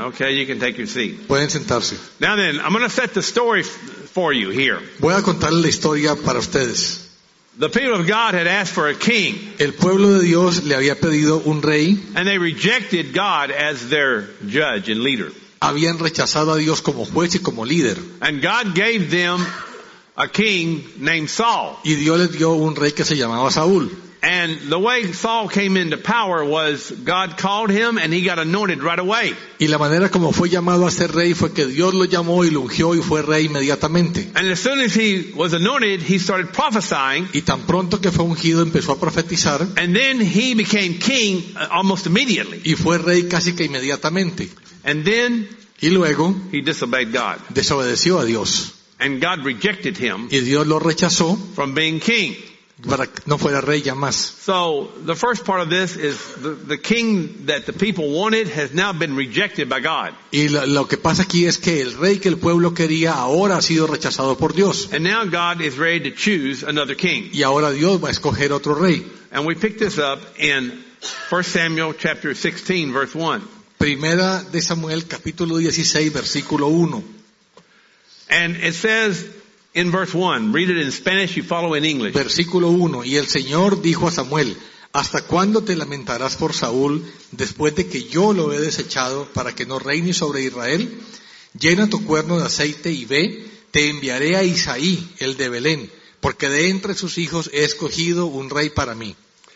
Okay, you can take your seat. Pueden sentarse. Now then, I'm going to set the story for you here. Voy a contarles la historia para ustedes. The people of God had asked for a king, El pueblo de Dios le había pedido un rey. and they rejected God as their judge and leader. Habían rechazado a Dios como juez y como líder. And God gave them a king named Saul. Y Dios les dio un rey que se llamaba Saúl. And the way Saul came into power was God called him and he got anointed right away. Y la manera como fue llamado a ser rey fue que Dios lo llamó y lo ungió y fue rey inmediatamente. And as soon as he was anointed, he started prophesying. Y tan pronto que fue ungido empezó a profetizar And then he became king almost immediately. y fue rey casi que inmediatamente. And then Y luego he disobeyed God. desobedeció a Dios. And God rejected him Y Dios lo rechazó from being king. para que no fuera rey ya más. So the first part of this is the king that the people wanted has now been rejected by God. Y lo que pasa aquí es que el rey que el pueblo quería ahora ha sido rechazado por Dios. And now God is ready to choose another king. Y ahora Dios va a escoger otro rey. And we pick this up in 1 Samuel chapter 16 verse 1. Primera de Samuel capítulo 16 versículo 1. And it says in verse 1, read it in Spanish, you follow in English. Versículo 1. Y el Señor dijo a Samuel: ¿Hasta cuándo te lamentarás por Saúl después de que yo lo he desechado para que no reine sobre Israel? Llena tu cuerno de aceite y ve, te enviaré a Isaí, el de Belén, porque de entre sus hijos he escogido un rey para mí.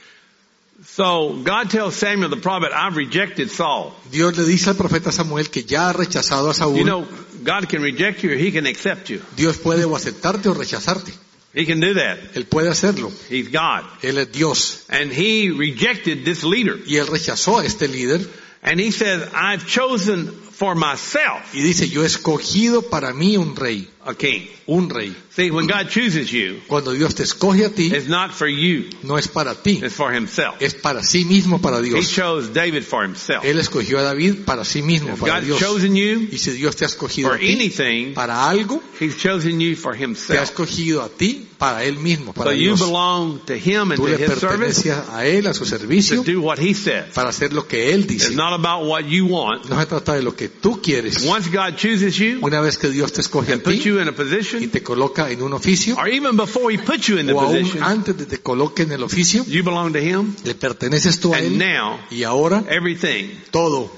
So God tells Samuel the prophet, I've rejected Saul. Dios le dice al profeta Samuel que ya ha rechazado a Saúl. You know, God can reject you or he can accept you. Dios puede o aceptarte o rechazarte. He can do that. Él puede hacerlo. He's God. Él es Dios. And he rejected this leader. Y él rechazó a este líder. And he says, I've chosen for myself Y dice: yo he escogido para mí un rey. a king. Un rey. See, when God chooses you, Cuando Dios te escoge a ti, it's not for you. no es para ti. It's for himself. Es para sí mismo, para He Dios. chose David for himself. Él escogió a David para sí mismo, If para God's Dios. chosen you Y si Dios te ha escogido for a ti anything, para algo, he's chosen you for te ha himself. escogido a ti para Él mismo, So para you Dios. belong to him and Tú to le his service perteneces a Él, a su to servicio, do what he says. para hacer lo que Él It's dice. not about what you want. No se trata de lo que tú quieres. Once God chooses you Una vez que Dios te escoge a and puts ti you in a y position, te coloca en un oficio, or even before he puts you in the o aún position, antes de que te coloque en el oficio, you belong to him. le perteneces tú a And Él. now, Y ahora everything, todo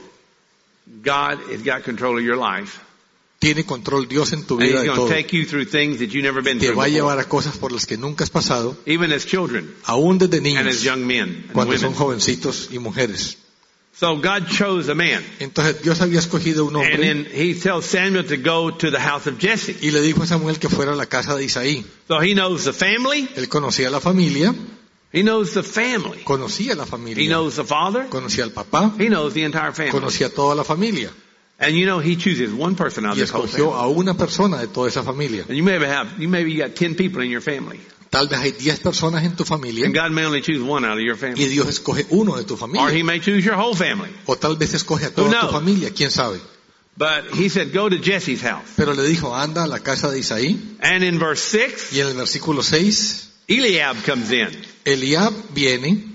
God has got control of your life. tiene control Dios en tu And vida he's de going to todo. take you through things that you've never been Te through va a before. llevar a cosas por las que nunca has pasado, Even as children aún desde and as niños, young men and cuando son women. jovencitos y mujeres. So God chose a man. Entonces Dios había escogido un And hombre then he tells Samuel to go to the house of Jesse. y le dijo a Samuel que fuera a la casa de Isaí. So he knows the family. Él conocía a la familia, He knows the family. conocía a la He familia, knows the father. conocía al papá, He knows the entire family. conocía a toda la familia And you know, he chooses one person out of y this whole escogió family. a una persona de toda esa familia. And you maybe got 10 people in your family. Tal vez hay 10 personas en tu familia And God may only choose one out of your y family. Dios escoge uno de tu Or familia. he may choose your whole family. O tal vez escoge a toda knows? tu familia, quién sabe. But he said, go to Jesse's house. Pero le dijo: anda a la casa de Isaí. And in verse 6, Y en el versículo 6, Eliab comes in. Eliab viene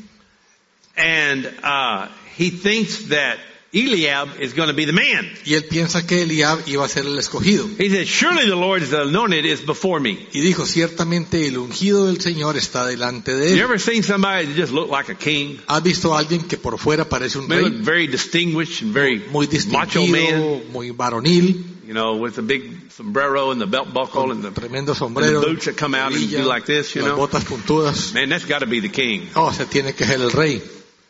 And he thinks that Eliab is going to be the man. y él piensa que Eliab iba a ser el escogido. He said, surely the Lord's anointed is before me. Y dijo: ciertamente el ungido del Señor está delante de You él. ever seen somebody that just looked like a king? ¿Has visto a alguien que por fuera parece un They look rey? very distinguished and very Muy macho man. distinguido, muy varonil, You know, with the big sombrero and the belt buckle and the tremendo sombrero, boots that come out and hebilla, do like this, you las know. botas puntudas. Man, that's got to be the king. Oh, se tiene que ser el rey.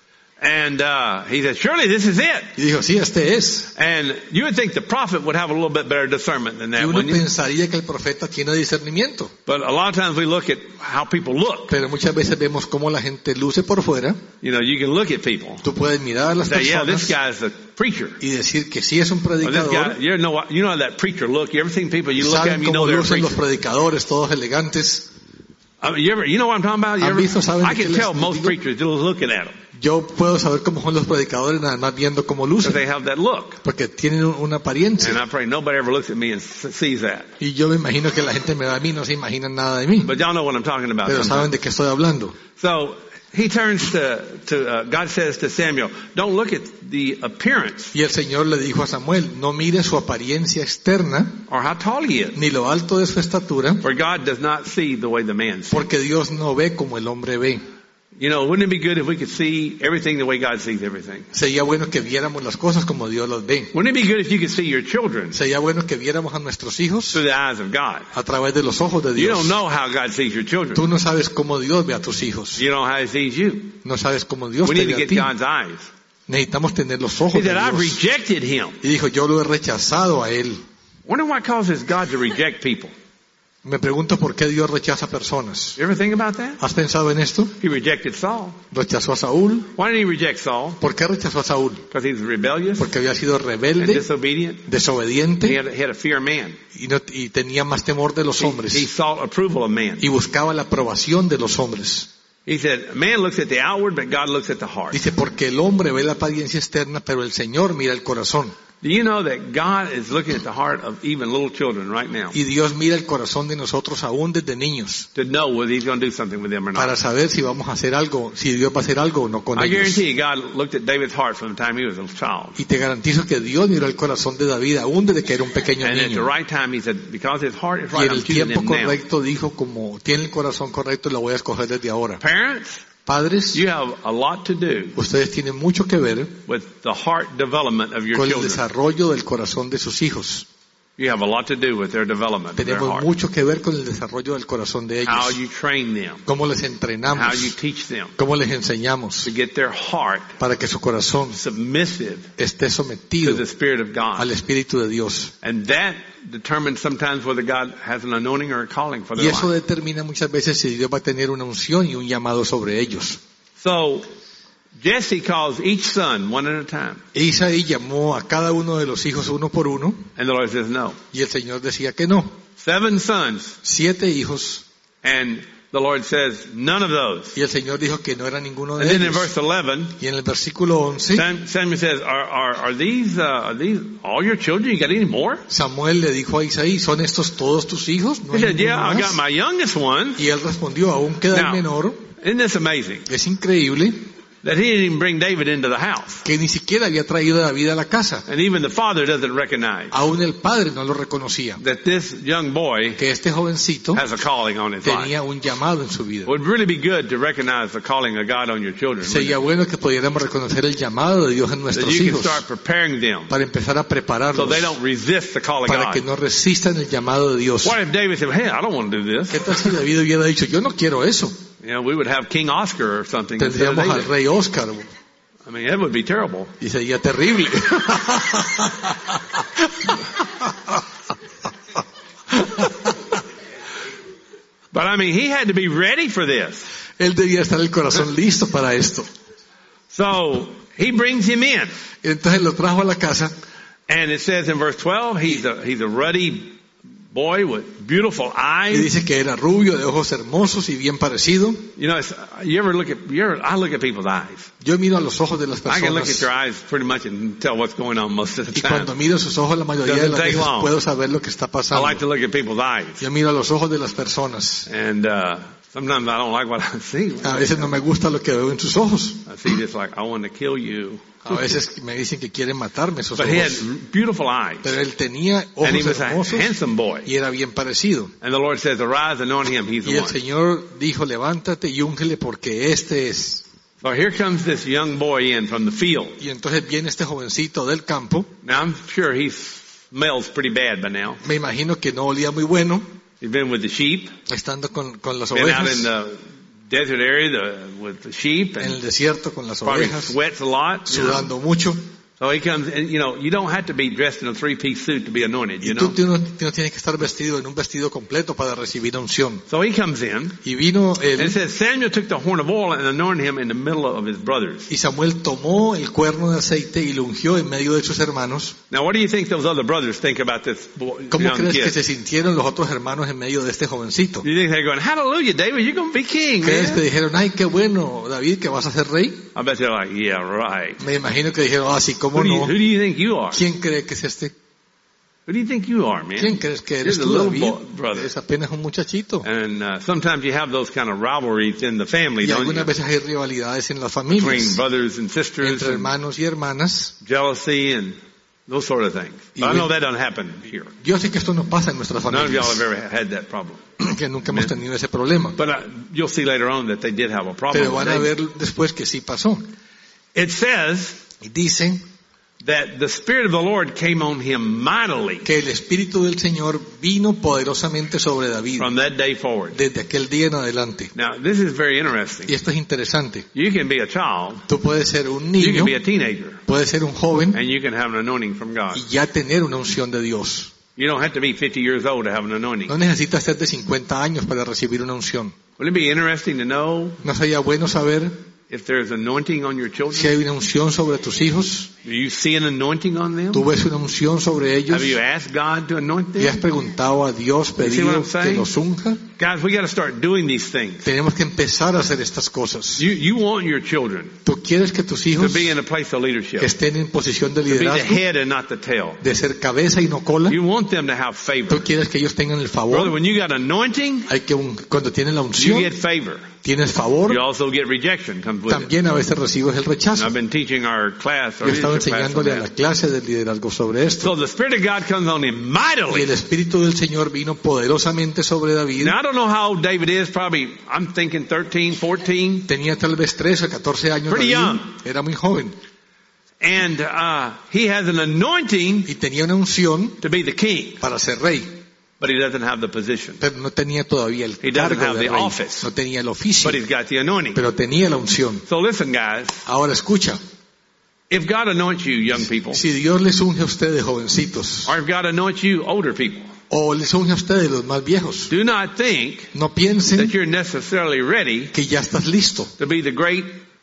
And he said, surely this is it. Y dijo: sí, este es. And you would think the prophet would have a little bit better discernment than Y that, uno wouldn't you? pensaría que el profeta tiene discernimiento. But a lot of times we look at how people look. Pero muchas veces vemos cómo la gente luce por fuera. You know, you can look at people Tú puedes mirar a las and say, yeah, this personas guy's a preacher. y decir que sí es un Or this predicador. guy, you know how that preacher look. You ever seen people, you look at Saben them, you know cómo they're a lucen los preacher. predicadores, todos elegantes. I mean, you know what I'm talking about? ¿Han visto, saben I de qué can les tell most digo? preachers just looking at them. Yo puedo saber cómo son los predicadores nada más viendo cómo Because lucen, they have that look. porque tienen una And apariencia. I pray nobody ever looks at me and sees that. Y yo me imagino que la gente me ve a mí, no se imaginan nada de mí. But y'all know what I'm talking about. Pero saben sometimes. de qué estoy hablando. So he turns God says to Samuel, don't look at the appearance Y el Señor le dijo a Samuel, no mire su apariencia externa, or how tall he is. ni lo alto de su estatura, For God does not see the way the man sees. porque Dios no ve como el hombre ve. You know, wouldn't it be good if we could see everything the way God sees everything? Sería bueno que viéramos las cosas como Dios las ve. Wouldn't it be good if you could see your children Sería bueno que viéramos a nuestros hijos through the eyes of God? a través de los ojos de You Dios. don't know how God sees your children. Tú no sabes cómo Dios ve a tus hijos. You know how he sees you. No sabes cómo Dios We te need to ve a get ti. God's eyes. Necesitamos tener los He ojos de said, I've Dios. rejected him. Y dijo, yo lo he rechazado a él. Wonder what causes God to reject people. Me pregunto por qué Dios rechaza personas. You ever think about that? ¿Has pensado en esto? He rejected Saul. Rechazó a Saúl. Why did he reject Saul? ¿Por qué rechazó a Saúl? Because he was rebellious Porque había sido and rebelde, disobedient. He desobediente had a fear of man. y tenía más temor de los He hombres. sought approval of man. Y buscaba la aprobación de los hombres. He said, man looks at the outward, but God looks at the heart. Dice, porque el hombre ve la apariencia externa, pero el Señor mira el corazón. Do you know that God is looking at the heart of even little children right now Y Dios mira el corazón de nosotros aún desde niños, to know whether he's going to do something with them or para not? saber si vamos a hacer algo, si Dios va a hacer algo o no con I ellos. guarantee you God looked at David's heart from the time he was a child. Y te garantizo que Dios miró el corazón de David aún desde que era un pequeño And at the niño. right time he said, because his heart is Y right, en I'm el choosing tiempo him now. correcto dijo, como tiene el corazón correcto, lo voy a escoger desde ahora. Parents, Padres, you have a lot to do ustedes tienen mucho que ver with the heart development of your con el children. desarrollo del corazón de sus hijos. You have a lot to do with their development of their Tenemos heart. mucho que ver con el desarrollo del corazón de How ellos. you train them, Cómo les how entrenamos, you teach them cómo les enseñamos, to get their heart para que su corazón submissive esté to sometido the Spirit of God. al Espíritu de Dios. And that determines sometimes whether God has an anointing or a calling for Y their eso life. determina muchas veces si Dios va a tener una unción y un llamado sobre ellos. So, Jesse calls each son one at a time. Isaí llamó a cada uno de los hijos uno por uno And the Lord says no. y el Señor decía que no. 7 sons. 7 hijos And the Lord says none of those. y el Señor dijo que no era ninguno And de then in ellos. verse 11, Y en el versículo 11, Samuel says, are these all your children? You got any more? Samuel le dijo a Isaí, ¿son estos todos tus hijos? ¿No He hay said, ninguno yeah, I got más? my youngest one. Y él respondió, aún queda el Now, menor. Isn't this amazing? Es increíble That he didn't even bring David into the house. que ni siquiera había traído a David a la casa. And even the father doesn't recognize Aún el padre no lo reconocía. that this young boy Que este jovencito has a calling on his life. tenía un llamado en su vida. It would really be good to recognize the calling of God on your children. Sería bueno que pudiéramos reconocer el llamado de Dios en That nuestros you can hijos start preparing them para empezar a so prepararlos they don't resist the call of para que God. no resistan el llamado de Dios. What if David said, hey, I don't want to do ¿Qué this? tal si David hubiera dicho, yo no quiero eso? You know, we would have King Oscar or something instead of Tendríamos al David. rey Oscar I mean, that would be terrible. y sería terrible. But I mean, he had to be ready for this. Él debía estar el corazón listo para esto. So he brings him in. Entonces lo trajo a la casa And it says in verse 12, he's a ruddy boy with beautiful y eyes. dice que era rubio, de ojos hermosos y bien parecido. You know, I look at people's eyes. Yo miro a los ojos de las I can look at personas your eyes pretty much and tell what's going on most of the y time. cuando miro sus ojos la mayoría de Doesn't las take veces long. puedo saber lo que está I pasando. like to look at people's eyes. Yo miro a los ojos de las personas. And sometimes I don't like what I see. A veces no me gusta lo que veo en sus ojos. I see just like, I want to kill you. A veces me dicen que quieren matarme esos But he had ojos. beautiful eyes. Pero él tenía And he ojos was a hermosos handsome boy. y era bien parecido. And the Lord says, arise, anoint him. He's Y the el one. Señor dijo, levántate y úngele porque este es. So here comes this young boy in from the field. Y entonces viene este jovencito del campo. Now I'm sure he smells pretty bad by now. Me imagino que no olía muy bueno, He's been with the sheep, estando con las been out in ovejas, the desert area with the sheep, en el and desierto con las probably ovejas, sweats a lot. You know. sudando mucho. So he comes, and you don't have to be dressed in a 3-piece suit to be anointed, Y tú no tienes que estar vestido en un vestido completo para recibir unción. So he comes in, Y vino and it él, says Samuel took the horn of oil and anointed him in the middle of his brothers. y Samuel tomó el cuerno de aceite y lo ungió en medio de sus hermanos. Now, what do you think those other brothers think about this ¿Cómo young crees que kid? se sintieron los otros hermanos en medio de este jovencito? You think they're going, hallelujah, David, you're going to be king, ¿Crees que man? dijeron, ay, qué bueno, David, que vas a ser rey? I bet they're like, yeah, right. Me imagino que dijeron, ah, sí, ¿cómo Who no? do you think you are? ¿Quién cree que es este? Who do you think you are, man? ¿Quién crees que eres You're tú, the David? little brother. Es apenas un muchachito. And sometimes you have those kind of rivalries in the family, Y don't you? algunas veces hay rivalidades en las Between familias, brothers and sisters, entre and hermanos y hermanas. jealousy and those sort of things. Y But I know bueno, that doesn't happen here. Yo sé que esto no pasa en nuestras None of y'all have familias, ever had that problem. que nunca hemos tenido ese problema. But you'll see later on that they did have a problem. Pero with van a David. ver después que sí pasó. It says Y dicen that the Spirit of the Lord came on him mightily que el Espíritu del Señor vino poderosamente sobre David from that day forward. desde aquel día en adelante. Now, this is very interesting. Y esto es interesante. You can be a child, Tú puedes ser un you niño, can be a teenager, puedes ser un joven and you can have an anointing from God. y ya tener una unción de Dios. You don't have to be 50 years old to have an anointing. No necesitas ser de 50 años para recibir una unción. Wouldn't it be interesting to know ¿No sería bueno saber if there's anointing on your si children? hay una unción sobre tus hijos? Do you see an anointing on them? ¿Tú ves una unción sobre ellos? Have you asked God to anoint ¿Le has them? preguntado a Dios, see what pedido I'm que saying? los unja? Guys, we got to start doing these things. Tenemos que empezar a hacer estas cosas. You want your children ¿Tú quieres que tus to hijos be in a place of leadership, estén en posición de to be the liderazgo, head and not the tail. de ser cabeza y no cola? You want them to have favor. ¿Tú quieres que ellos tengan el Brother, favor? when you got anointing, Hay que cuando tienen la you unción, get favor. tienes favor, You also get rejection comes with it. también a veces recibes el And rechazo. I've been teaching our class, Yo our he estado leadership class on enseñándole a la that. clase de liderazgo sobre esto. So the Spirit of God comes on him Y mightily. el Espíritu del Señor vino poderosamente sobre David. Now I don't know how old David is, probably, I'm thinking 13, 14. Tenía tal vez 13 o 14 años. Pretty David. young. Era muy joven. And he has an anointing Y tenía una unción to be the king, para ser rey. but he doesn't have the position. Pero no tenía todavía el He doesn't cargo have de the rey. office. No tenía el oficio. But he's got the anointing. Pero tenía la unción. So listen, guys, Ahora escucha. if God anoints you, young people, Si Dios les unge a ustedes, jovencitos, or if God anoints you, older people, o les unge a ustedes, los más viejos, do not think no piensen that you're necessarily ready que ya estás listo to be the great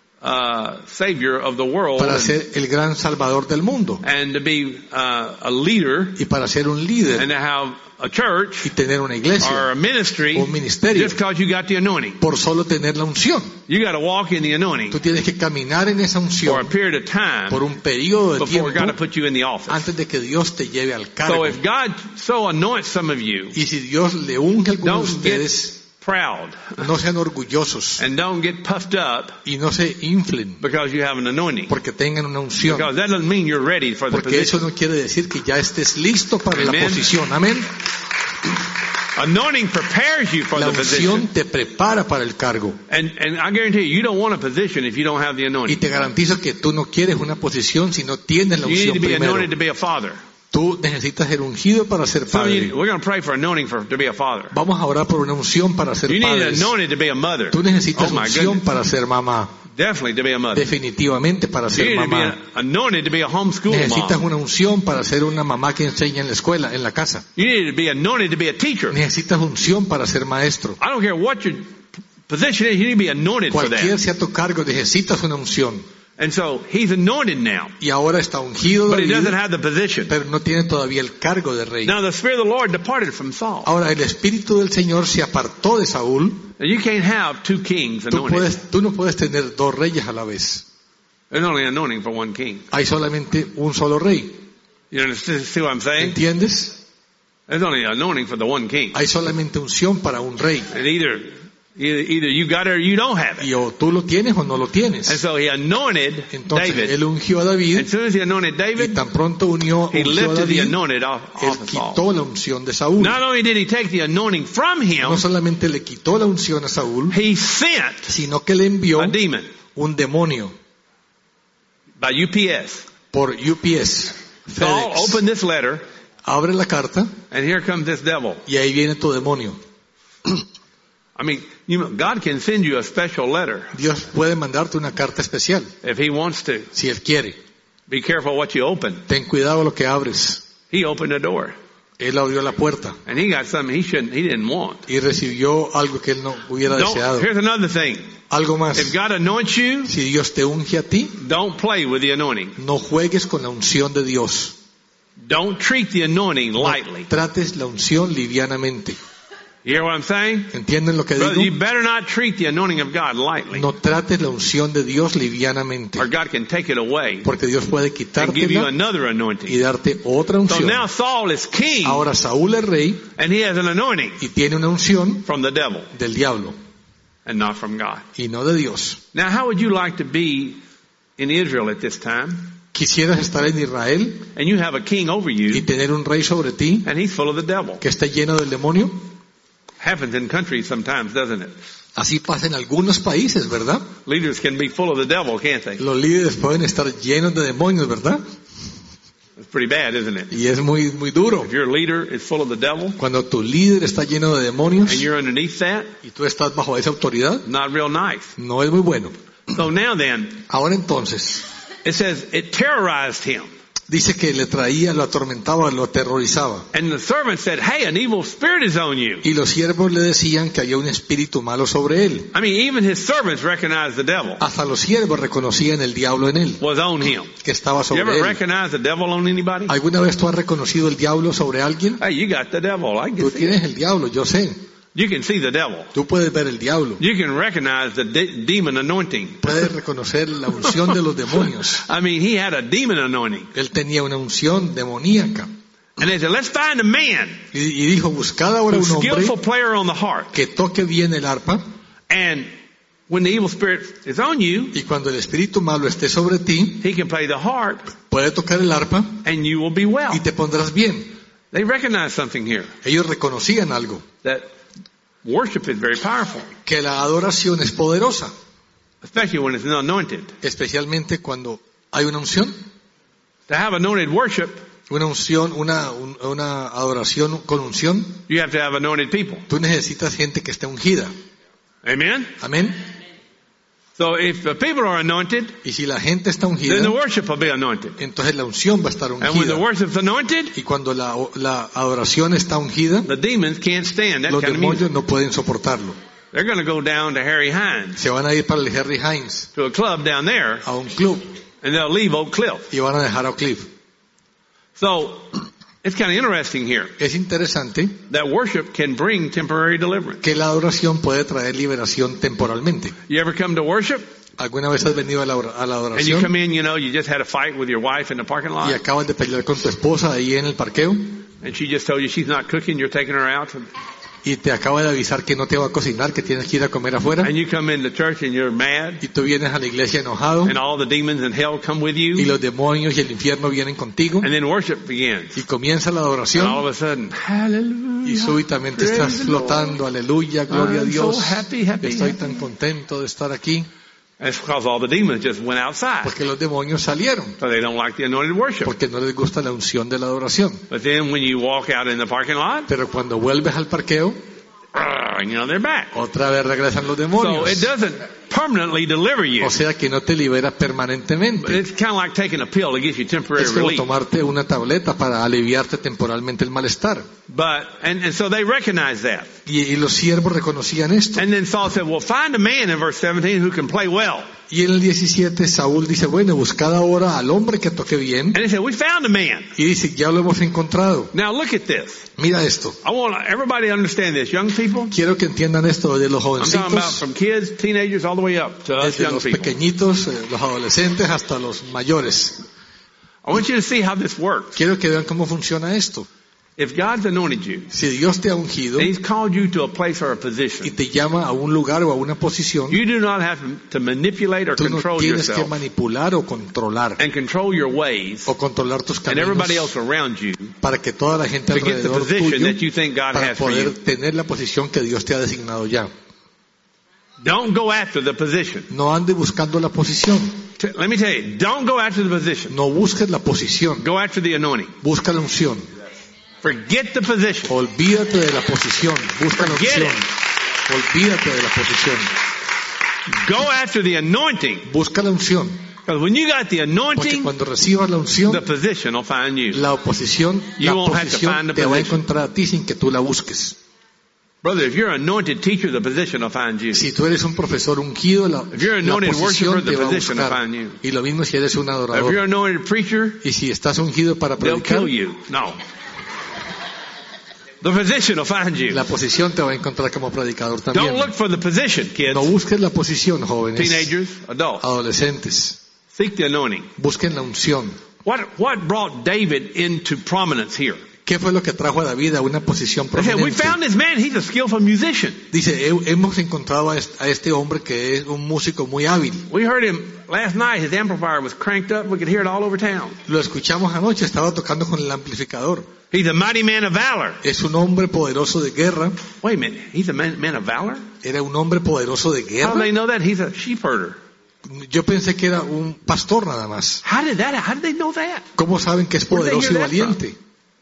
Savior of the world para ser el gran salvador del mundo and to be a leader y para ser un líder and to have a church y tener una or iglesia a ministry o un ministerio just because you got the anointing. por solo tener la unción. You got to walk in the anointing Tú tienes que caminar en esa for a unción period of time por un periodo de before God will tiempo put you in the office. antes de que Dios te lleve al So cargo. if God so anoints some of you, Y si Dios le unge a algunos de don't get ustedes, proud no sean orgullosos and don't get puffed up y no se inflen because you have an anointing. porque tengan una unción. Because that doesn't mean you're ready for the Porque eso position. no quiere decir que ya estés listo para la Amen. posición. Amén. Anointing prepares you for La the position. unción te prepara para el cargo. And I guarantee you don't want a position if you don't have the Y anointing. te garantizo que tú no quieres una posición si no tienes la You need unción to be primero. anointed to be a father. Tú necesitas ser ungido para ser Some of you, padre. we're going to pray for anointing to be a father. Vamos a orar por una unción para ser You need padres. anointed to be a mother. Tú necesitas Oh my unción goodness. para ser mamá. Definitely to be a mother. Definitivamente para You ser need to be mamá. anointed to be a homeschool Necesitas mom. una unción para ser una mamá que enseña en la escuela, en la casa. You need to be anointed to be a teacher. Necesitas unción para ser maestro. I don't care what your position is, you need to be anointed for Cualquier that. sea tu cargo, necesitas una unción. And so he's anointed now, Y ahora está ungido but he David, doesn't have the position. pero no tiene todavía el cargo de rey. Now the Spirit of the Lord departed from Saul. Ahora el Espíritu del Señor se apartó de Saúl. Now you can't have two kings Tú anointed. no puedes tener dos reyes a la vez. There's only anointing for one king. Hay solamente un solo rey. You understand? See what I'm saying? ¿Entiendes? There's only anointing for the one king. Hay solamente unción para un rey. And either you got it or you don't have it. Y o tú lo tienes o no lo And tienes. so he anointed Entonces David. él ungió a David As soon as he anointed y David, tan pronto he ungió a lifted the David, anointed off él of Saul. quitó la unción de Saúl. Not only did he take the anointing from him, No solamente le quitó la unción a Saúl, he sent sino que le envió a demon un demonio by UPS. por UPS. Saul FedEx. opened this letter, Abre la carta and here comes this devil. y ahí viene tu demonio. I mean, God can send you a special letter Dios puede mandarte una carta especial if he wants to. si Él quiere. Be careful what you open. Ten cuidado lo que abres. He opened a door. Él abrió la puerta And he got something he didn't want. y recibió algo que él no hubiera deseado. Here's another thing. Algo más. If God anoints you, Si Dios te unge a ti, don't play with the anointing. no juegues con la unción de Dios. Don't treat the anointing lightly. No trates la unción livianamente. You hear what I'm saying? ¿Entienden lo que Brother, you digo? better not treat the anointing of God lightly, No trates la unción de Dios livianamente, or God can take it away porque Dios puede and give you quitártela another y anointing. darte otra So unción. now Saul is king, Ahora Saúl es rey and he has an anointing y tiene una unción from the devil del diablo and not from God. y no de Dios. Now, how would you like to be in Israel at this time? Quisieras estar en Israel And you have a king over y you, tener un rey sobre ti and he's full of the devil. que esté lleno del demonio. Happens in countries sometimes, doesn't it? Así pasa en algunos países, ¿verdad? Leaders can be full of the devil, can't they? Los líderes pueden estar llenos de demonios, ¿verdad? It's pretty bad, isn't it? Y es muy, muy duro. If your leader is full of the devil Cuando tu líder está lleno de demonios and you're underneath that, y tú estás bajo esa autoridad, not real nice. no es muy bueno. So now then, Ahora entonces, it says it terrorized him. dice que le traía, lo atormentaba, lo aterrorizaba. And the servant said, hey, an evil spirit is on you. Y los siervos le decían que había un espíritu malo sobre él. I mean, even his servants recognized the devil Hasta los siervos reconocían el diablo en él, was on him. que estaba You sobre ever él. recognize the devil on anybody? ¿Alguna vez tú has reconocido el diablo sobre alguien? Hey, you got the devil. I Tú can see tienes it. el diablo, yo sé. You can see the devil. Tú puedes ver el diablo. You can recognize the demon anointing. Puedes reconocer la unción de los demonios. I mean, he had a demon anointing. Él tenía una unción demoníaca. And they said, let's find a man Y dijo, buscad ahora who's un skillful hombre player on the harp. que toque bien el arpa, And when the evil spirit is on you, y cuando el espíritu malo esté sobre ti, he can play the harp puede tocar el arpa and you will be well. y te pondrás bien. They recognize something here, Ellos reconocían algo, that worship is very powerful, que la adoración es poderosa, especially when it's not anointed. especialmente cuando hay una unción, To have anointed worship, una adoración con unción. you have to have anointed people. Tú necesitas gente que esté ungida. Amen? Amén. So if the people are anointed, Y si la gente está then the ungida, worship will be anointed. entonces la unción va a estar And when the ungida. worship's anointed, Y cuando la adoración está ungida, the demons can't stand that los kind of music. demonios no pueden soportarlo. They're going to go down to Harry Hines, Se van a ir para el Harry Hines, to a club down there, a un club, and they'll leave Oak Cliff. y van a dejar a Cliff. So it's kind of interesting here Es interesante that worship can bring temporary deliverance. que la adoración puede traer liberación temporalmente. You ever come to worship ¿Alguna vez has venido a la and you adoración come in, you just had a fight with your wife in the parking y lot, acabas de pelear con tu esposa ahí en el parqueo and she just told you she's not cooking, you're taking her out, y te acaba de avisar que no te va a cocinar, que tienes que ir a comer afuera, and you come into church and you're mad, y tú vienes a la iglesia enojado and all the demons in hell come with y you, los demonios y el infierno vienen contigo and then worship begins. y comienza la And all adoración of a sudden, hallelujah. y súbitamente Praise estás the Lord. flotando, aleluya, gloria a I'm so Dios, happy, happy, estoy happy. tan contento de estar aquí, That's because all the demons just went outside. porque los demonios salieron, So they don't like the anointed worship. porque no les gusta la unción de la adoración. But then when you walk out in the parking lot, Pero cuando vuelves al parqueo, they're back. otra vez regresan los So it demonios. doesn't permanently deliver you. O sea que no te libera But permanentemente. it's kind of like taking a pill that gives you temporary Es como relief. tomarte una tableta para aliviarte temporalmente el malestar. And so they recognize that. Y los siervos reconocían esto. And then Saul said, well, find a man in verse 17 who can play well. Y en el 17 Saúl dice, bueno, buscad ahora al hombre que toque bien. And he said, we found a man. Y dice, ya lo hemos encontrado. Now look at this. Mira esto. I want everybody to understand this. Young people, Quiero que entiendan esto desde los I'm talking about jovencitos, from kids, teenagers, all the way up to us desde young los people. pequeñitos, los adolescentes hasta los mayores. I want you to see how this works. Quiero que vean cómo funciona esto. If God's anointed you, Si Dios te ha ungido and He's called you to a place or a y position, te llama a un lugar o a una posición, you do not have to manipulate or tú no control tienes que yourself manipular o controlar and control your ways o controlar tus and everybody caminos else around you para que toda la gente to get the alrededor position tuyo that you think God para has for poder you. tener la posición que Dios te ha designado ya. Don't go after the position. No andes buscando la posición, Let me tell you, don't go after the position. no busques la posición, Go after the anointing. busca la unción. Forget the position. Olvídate de la posición, busca la Forget unción. Olvídate de la posición, Go after the anointing. busca la unción. Because when you got the Porque anointing, cuando recibas la unción, the position will find you. la oposición, You la won't have to find posición the te va a position. encontrar a ti sin que tú la busques. Brother, if you're an anointed teacher, the position will find you. Si tú eres un profesor ungido, la If you're an anointed posición worshiper, te the va a position will buscar. find you. Y lo mismo si eres un If you're adorador. an anointed preacher, Y si estás ungido para they'll predicar, kill you. No. The position will find you. la posición te va a encontrar como predicador también. Don't look for the position, kids, No busques la posición, jóvenes, teenagers, adults. adolescentes. Seek the anointing. Busquen la unción. What brought David into prominence here? ¿Qué fue lo que trajo a David a una posición They said, we prominente? found this man, he's a skillful musician. Dice, hemos encontrado a este hombre que es un músico muy hábil. We heard him last night, his amplifier was cranked up, we could hear it all over town. Lo escuchamos anoche, estaba tocando con el amplificador. He's a mighty man of valor. Es un hombre poderoso de guerra. Wait a minute, he's a man of valor? Era un hombre poderoso de How do guerra. they know that? He's a sheep herder. Yo pensé que era un pastor nada más. How did they know that? ¿Cómo saben que es Where did they poderoso y hear that from? valiente?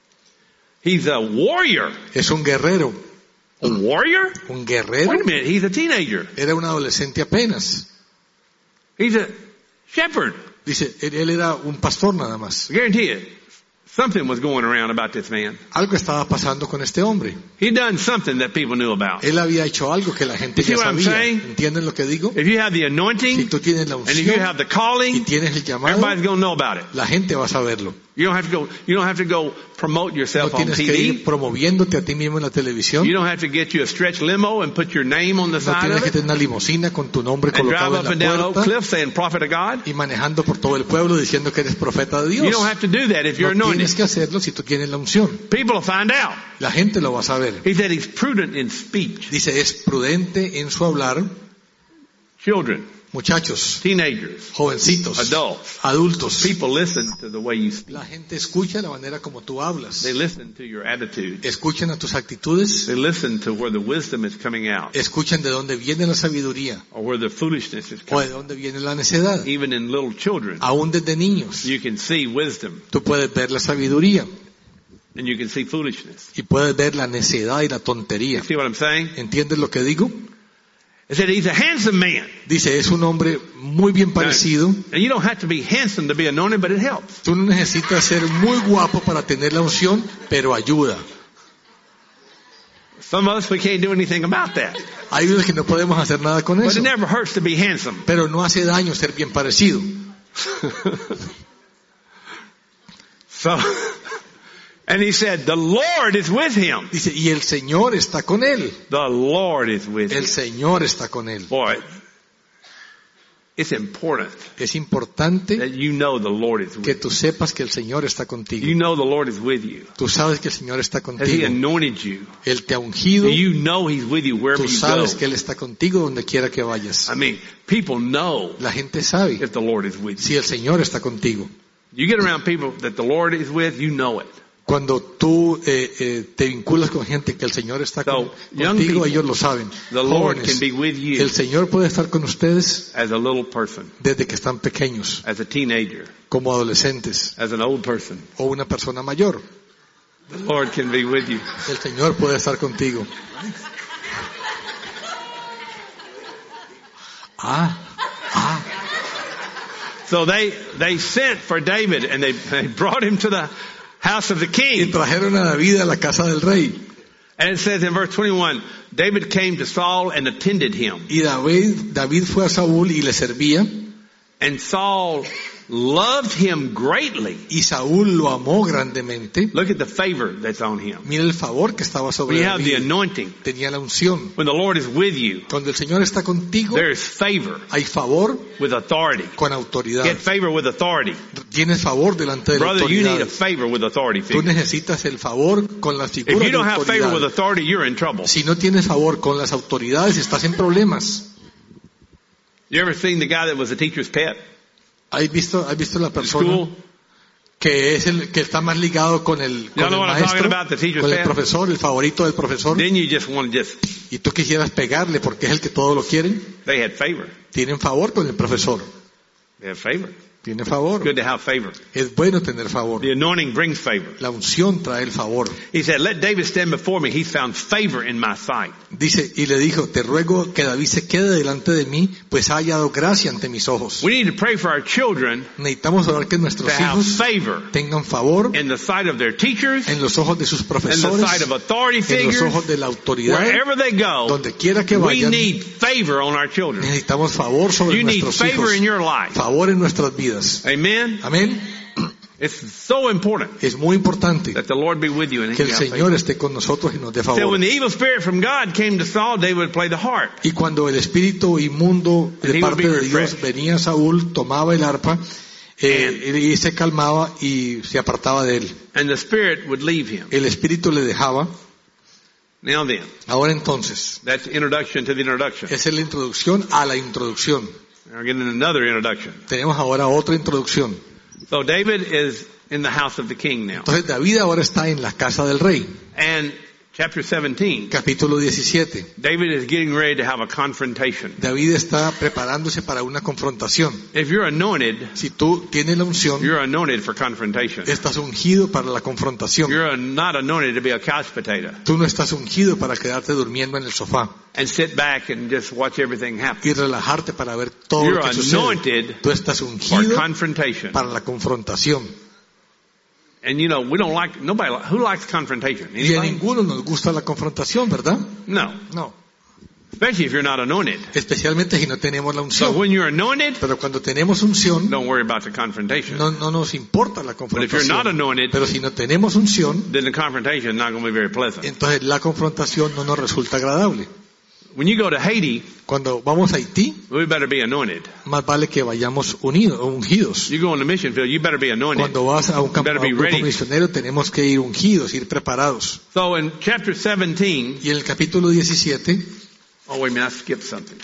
He's a warrior. Es un guerrero. A warrior? Un guerrero. Wait a minute, he's a teenager. Era un adolescente apenas. He's a shepherd. Dice, él era un pastor nada más. I guarantee you, something was going around about this man. Algo estaba pasando con este hombre. He'd done something that people knew about. Él había hecho algo que la gente You see ya what I'm sabía. saying? ¿Entienden lo que digo? If you have the Si anointing, tú tienes la and if you unción have the y calling, tienes el llamado, everybody's going to know about it. la gente va a saberlo. You don't have to go promote No yourself on tienes que ir TV. promoviéndote a ti mismo en la televisión. You don't have to get you a stretch limo and put your name on the No side tienes of que it tener una limusina con tu nombre and drive colocado up and en down la Oak puerta Cliff saying prophet of God. y manejando por todo el pueblo diciendo que eres profeta de You Dios. don't have to do that if you're No anointed. tienes que hacerlo si tú tienes la unción. People will find out. La gente lo va a saber. He said he's prudent in speech. Dice, es prudente en su hablar. Children, Muchachos, teenagers, jovencitos, adults. adultos. People listen to the way you speak. La gente escucha la manera como tú hablas. They listen to your attitude. Escuchan a tus actitudes. They listen to where the wisdom is coming out Escuchan de dónde viene la sabiduría or where the foolishness is o de coming. dónde viene la necedad. Even in little children, Aún desde niños, you can see wisdom tú puedes ver la sabiduría and you can see foolishness. y puedes ver la necedad y la tontería. See what I'm saying? ¿Entiendes lo que digo? It said he's a handsome man. Dice, es un hombre muy bien parecido. And you don't have to be handsome to be anointed, but it helps. Tú no necesitas ser muy guapo para tener la unción, pero ayuda. Some of us, we can't do anything about that. Hay unos que no podemos hacer nada con But eso, it never hurts to be handsome. pero no hace daño ser bien parecido. So, and he said, the Lord is with him. Dice, y el Señor está con él. The Lord is with El him. Señor está con él. Boy, it's important Es importante that you know the Lord is with que you. tú sepas que el Señor está You contigo. know the Lord is with you. Tú sabes que el Señor está As he contigo. anointed you. Él te ha ungido. You know he's with you wherever Tú you go. sabes que Él está contigo donde quiera que vayas. I mean, people know La gente sabe if the Lord is with you. si el Señor está contigo. You get around people that the Lord is with, you know it. Cuando tú te vinculas con gente que el Señor está young contigo, people, ellos lo saben. The Lord Jóvenes, can be with you el Señor puede estar con ustedes as a little person, desde que están pequeños, as a teenager, como adolescentes as an old person. o una persona mayor. The Lord can be with you. El Señor puede estar contigo. So they sent for David and they brought him to the house of the Y king. trajeron a David a la casa del rey. And it says in verse 21, David came to Saul and attended him. Y David fue a Saúl y le servía. And Saul loved him greatly. Y Saúl lo amó grandemente. Look at the favor that's on him. Mira el favor que estaba When sobre you have the David. anointing, Tenía la unción. when the Lord is with you, Cuando el Señor está contigo, there is favor hay favor with authority. con autoridad. Get favor with authority. Tienes favor delante de la Brother, you need a autoridad. favor with authority Tú figure. necesitas el favor con las If figuras you de don't have favor with autoridad. authority, you're in trouble. Si no tienes favor con las autoridades, estás en problemas. You ever seen the guy that was a teacher's pet ¿Has visto la in persona school? que es el que está más ligado con el You know what I'm talking maestro, about, the teacher's con el pet? profesor, el favorito del profesor? Then you just want to Y tú quisieras pegarle porque es el que todo lo quieren. they had favor. Tienen favor con el profesor. They have favor. Tiene favor. Good to have favor. Es bueno tener favor. The anointing brings favor. La unción trae el favor. He said, let David stand before me. He's found favor in my sight. Dice, y le dijo, te ruego que David se quede delante de mí, pues ha hallado gracia ante mis ojos. We need to pray for our children Necesitamos orar que nuestros to have hijos favor tengan favor in the sight of their teachers, en los ojos de sus in the profesores, sight of authority en los figures, ojos de la autoridad, wherever they go. donde quiera que We vayan. need favor on our children. Necesitamos favor sobre You need nuestros favor hijos, in your life. favor en nuestras vidas. Amen. Amén. It's so important Es muy importante that the Lord be with you and que el you have Señor favor. esté con nosotros y nos dé So favor. when the evil spirit from God came to Saul, David would play the harp. Y cuando el espíritu inmundo And de he would parte be de Dios refreshed. venía a Saúl, tomaba el arpa y se calmaba y se apartaba de él. And the spirit would leave him. El espíritu le dejaba. Now then, Ahora entonces, that's introduction to the introduction. esa es la introducción a la introducción. We're getting another introduction. Tenemos ahora otra introducción. So David is in the house of the king now. Entonces David ahora está en la casa del rey. And chapter 17, Capítulo 17. David is getting ready to have a confrontation. David está preparándose para una confrontación. If you're anointed, Si tú tienes la unción, you're anointed for confrontation. estás ungido para la confrontación. You're not anointed to be a couch potato Tú no estás ungido para quedarte durmiendo en el sofá and sit back and just watch everything happen. y relajarte para ver todo lo You're que sucede. anointed Tú estás for ungido confrontation. para la confrontación. And you know, we don't like, who likes confrontation? Y a Anybody? ninguno nos gusta la confrontación, ¿verdad? No. No. Especially if you're not anointed. Especialmente si no tenemos la So unción. when you're anointed, Pero cuando tenemos unción, don't worry about the confrontation. no nos importa la But if you're not confrontación. anointed, Pero si no tenemos unción, then the confrontation is not going to be very pleasant. entonces la confrontación no nos resulta agradable. When you go to Haiti, Cuando vamos a Haití, we better be anointed. más vale que vayamos ungidos. You go on the mission field, you better be anointed. Cuando vas a un campo, a Better be un grupo ready. misionero, tenemos que ir ungidos, ir preparados. So in chapter 17, Y en el capítulo 17, oh wait a minute, I skipped something.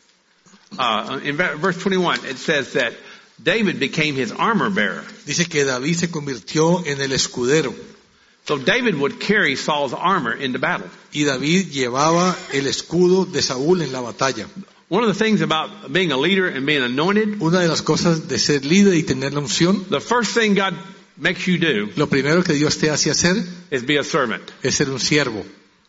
In verse 21, it says that David became his armor bearer. dice que David se convirtió en el escudero. So David would carry Saul's armor into battle. Y David llevaba el escudo de Saúl en la batalla. One of the things about being a leader and being anointed, Una de las cosas de ser líder y tener la unción, the first thing God makes you do lo primero que Dios te hace hacer is be a servant. es ser un siervo.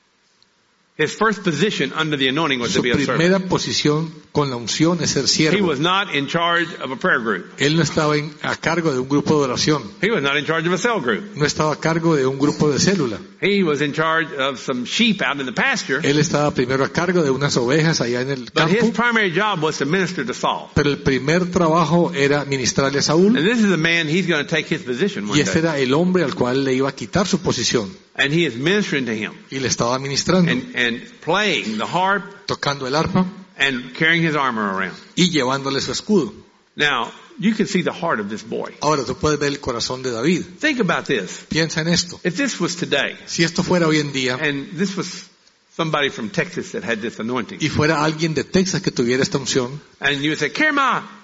His first position under the anointing was to Su be a servant. primera posición con la unción es ser He siervo. was not in charge of a prayer group. Él no estaba a cargo de un grupo de oración. He was not in charge of a cell group. No estaba a cargo de un grupo de célula. He was in charge of some sheep out in the pasture. Él estaba primero a cargo de unas ovejas allá en el But his campo. primary job was to minister to Saul. Pero el primer trabajo era ministrarle a Saúl. And this is the man, he's going to take his position one Y este day. era el hombre al cual le iba a quitar su posición. And he is ministering to him Y le estaba ministrando, and playing the harp tocando el arpa and carrying his armor around. y llevándole su escudo. Now, you can see the heart of this boy. Ahora tú puedes ver el corazón de David. Think about this. Piensa en esto. If this was today, Si esto fuera hoy en día and this was somebody from Texas that had this anointing, y fuera alguien de Texas que tuviera esta unción and you would say, carry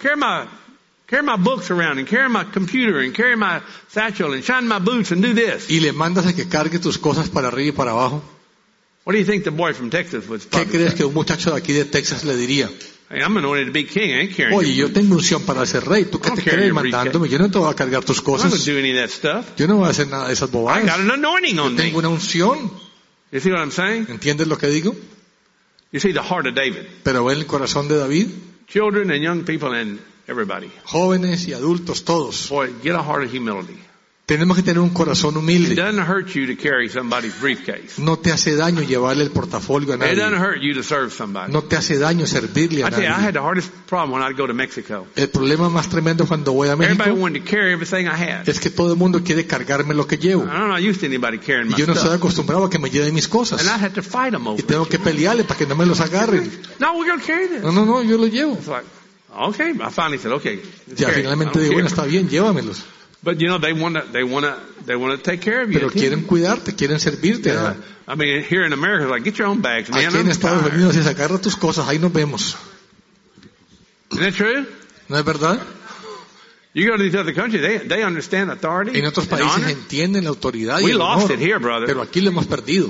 my books around and carry my computer and carry my satchel and shine my boots and do this. y le mandas a que cargue tus cosas para arriba y para abajo, What do you think the boy from Texas would ¿qué probably crees say? que un muchacho de aquí de Texas le diría? Hey, I'm anointed to be king. I ain't carrying Oye, your yo tengo unción para ser rey. ¿Tú qué I don't te carry crees your briefcase. mandándome? Yo no te voy a cargar tus I'm not going cosas. to do any of that stuff. Yo no voy a hacer nada de esas I got bobadas. an anointing on me. Tengo una unción. You see what I'm saying? ¿Entiendes lo que digo? You see the heart of David. Pero ve el corazón de David, Children and young people and everybody. jóvenes y adultos todos. Boy, get a heart of humility. Tenemos que tener un corazón It humilde. doesn't hurt you to carry somebody's briefcase. No te hace daño llevarle el portafolio a It doesn't nadie. hurt you to serve somebody. No te hace daño servirle a I tell you, I nadie. had the hardest problem when I'd go to Mexico. El problema más tremendo cuando voy a Everybody México wanted to carry everything I had. es que todo el mundo quiere cargarme lo que llevo. I'm not used to anybody carrying Y my yo no estoy stuff. acostumbrado a que me lleven mis cosas. And I had to fight them over Y tengo it. que pelearle para que no me los agarren. No, we're going to carry this. No, yo los llevo. It's like, okay. I finally said, okay. let's Ya carry it. I finalmente don't digo, bueno, care. está bien, llévamelos. But you know, they want to take care of you. Pero quieren cuidarte, quieren servirte. Yeah. I mean, here in America, it's like, get your own bags, man. Aquí en I'm Estados tired. Unidos es agarra tus cosas, ahí nos vemos. Isn't that true? ¿No es verdad? You go to these other countries, they understand authority En otros and países honor. entienden la autoridad y We el lost honor. it here, brother. Pero aquí lo hemos perdido.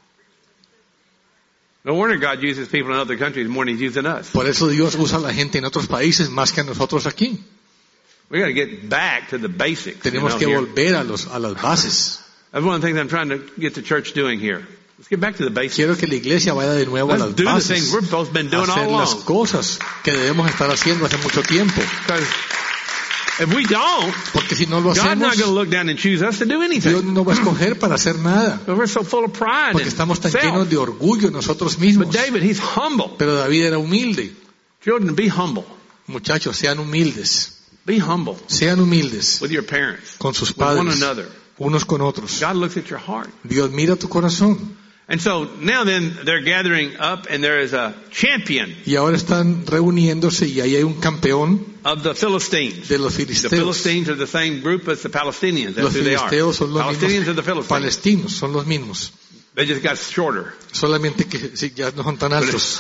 No wonder God uses people in other countries more than He's using us. Por eso Dios usa a la gente en otros países más que a nosotros aquí. We got to get back to the basics. Tenemos que here. volver a las bases. That's one of the things I'm trying to get the church doing here. Let's get back to the basics. Quiero que la iglesia vaya de nuevo a Let's las do the things bases, we're supposed to been doing all hacer las along. cosas que debemos estar haciendo hace mucho tiempo. Because if we don't, Porque si no lo God's not hacemos, going to look down and choose us to do Dios anything. no va a escoger para hacer nada. But we're so full of pride Porque and estamos tan self. llenos de orgullo nosotros But mismos. David, he's humble. Pero David era humilde. Children, be humble. Muchachos, sean humildes. Be humble Sean humildes with your parents, con sus with one padres, another. unos con otros. God looks at your heart. Dios mira tu corazón. And so now then they're gathering up and there is a champion Y ahora están reuniéndose y ahí hay un campeón of the Philistines. de los The filisteos. Philistines are the same group as the Palestinians. That's Los who they are. filisteos son los Palestinians are the mismos. Philistines. Palestinos son los mismos. They just got shorter. Solamente que sí, ya no son tan altos,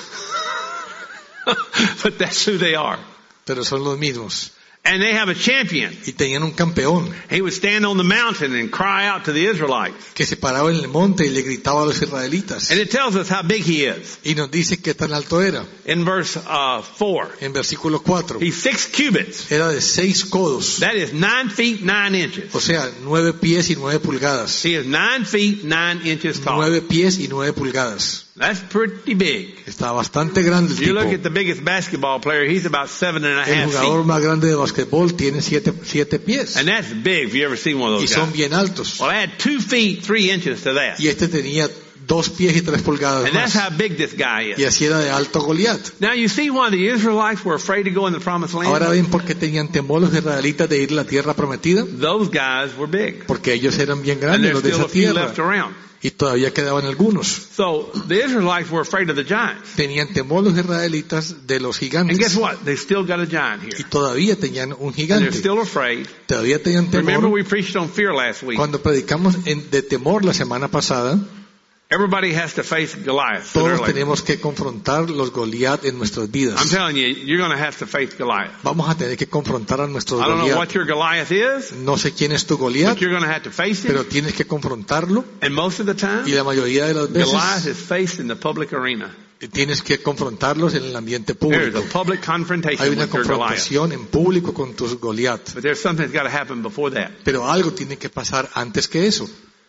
But that's who they are. pero son los mismos. And they have a champion. Y tenían un campeón He would stand on the mountain and cry out to the Israelites. que se paraba en el monte y le gritaba a los israelitas. And it tells us how big he is. Y nos dice qué tan alto era. In verse 4, En versículo 4. he's 6 cubits. Era de 6 codos. That is 9 feet 9 inches. O sea, 9 pies y 9 pulgadas. He is 9 feet 9 inches tall. 9 pies y 9 pulgadas. That's pretty big. Está bastante grande el You look tipo. at the biggest basketball player, he's about 7.5 El jugador feet. más grande de basquetbol tiene 7 pies. And that's big if you ever seen one of Y those son guys. bien altos. Well, add 2 feet 3 inches to that. Y este tenía 2 pies y 3 pulgadas And that's más. how big this guy Y is. así era de alto Goliat. Now you see why the Israelites were afraid to go in the promised Ahora land? ven por qué tenían temor los israelitas de ir a la tierra prometida. Those guys were big. Porque ellos eran bien And grandes there's los de still esa a few tierra. left around. Y todavía quedaban algunos. So the Israelites were afraid of the giants. Tenían temor los israelitas de los And guess gigantes. what? They still got a giant Y here. todavía tenían un And they're gigante. still afraid. Todavía tenían Remember temor. we preached on fear last week. Cuando predicamos de temor la semana pasada, Everybody has to face Goliath sooner or todos later. tenemos que confrontar los Goliat en nuestras vidas. I'm telling you, you're going to have to face Goliath. Vamos a tener que confrontar a nuestros I don't know Goliat. what your Goliath is, No sé quién es tu Goliat, but you're going to have to face pero him. tienes que confrontarlo. And most of the Y time, la mayoría de las Goliath veces is faced in the public arena. tienes que confrontarlos en el ambiente There's público. a public Hay confrontation una with your Goliath. confrontación en público con tus Goliat. But there's something that's got to happen before that. Pero algo tiene que pasar antes que eso.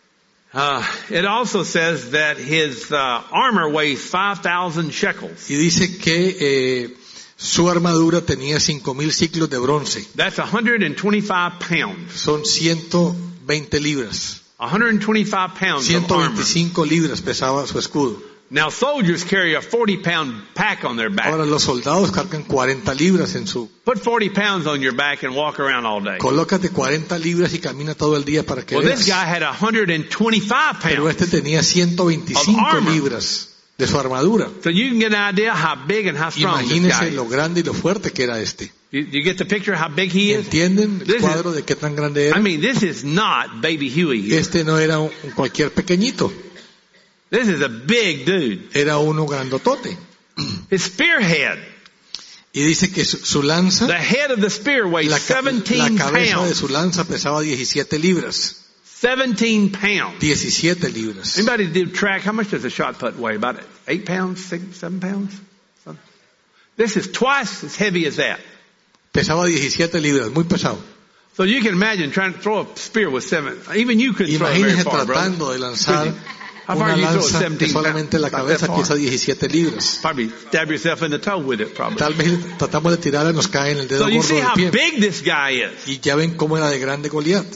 It also says that his armor weighs 5,000 shekels. Y dice que su armadura tenía 5,000 ciclos de bronce. That's 125 pounds. Son 120 libras. 125 pounds of armor. 125 libras pesaba su escudo. Now soldiers carry a 40-pound pack on their back. Ahora los soldados cargan 40 libras en su... Put 40 pounds on your back and walk around all day. Colócate 40 libras y camina todo el día para que Well, this veas. guy had 125 Pero pounds. este tenía 125 Of armor. libras de su armadura. So you can get an idea how big and how strong this guy Imagínese is. lo grande y lo fuerte que era este. You get the picture how big he is? ¿Entienden el This is- cuadro de qué tan grande I era? mean, this is not baby Huey. Este no era un cualquier pequeñito, This is a big dude. era uno grandotote. His spearhead, Y dice que su lanza, the head of the spear weighs la 17 cabeza de pounds. su lanza pesaba 17 libras. 17 pounds. 17 libras. Anybody do track? How much does a shot put weigh? About 8 pounds, 6, 7 pounds? Something. This is twice as heavy as that. Pesaba 17 libras, muy pesado. So you can imagine trying to throw a spear with 7. Even you couldn't throw it very Imagínese far, brother. tratando de lanzar How far una you throw it? lanza 17 que solamente la pounds? Not cabeza that pesa far. 17 libras. Probably stab yourself in the toe with it, probably. Tal vez tratamos de tirarla y nos cae en el dedo So you gordo see del how pie. big this guy is. Y ya ven cómo era de grande Goliat.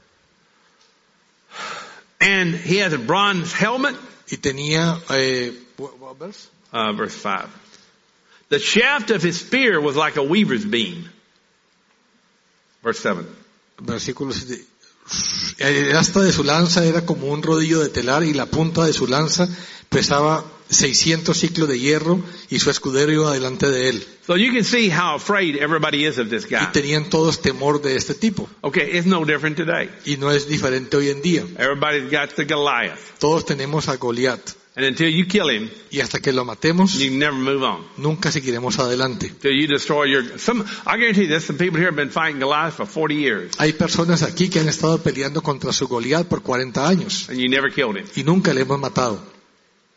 And he has a bronze helmet. Y tenía, what verse? Verse 5. The shaft of his spear was like a weaver's beam. Verse 7. Versículo 7. El asta de su lanza era como un rodillo de telar y la punta de su lanza pesaba 600 ciclos de hierro y su escudero iba delante de él. So you can see how afraid everybody is of this Y guy. tenían todos temor de este tipo. Okay, it's no different today. Y no es diferente hoy en día. Everybody's got the Goliath. Todos tenemos a Goliat. And until you kill him, Y hasta que lo matemos, you can never move on. nunca seguiremos adelante. Till you destroy I guarantee you there's some people here have been fighting Goliath for 40 years. Hay personas aquí que han estado peleando contra su Goliat por 40 años And you never killed him. y nunca le hemos matado.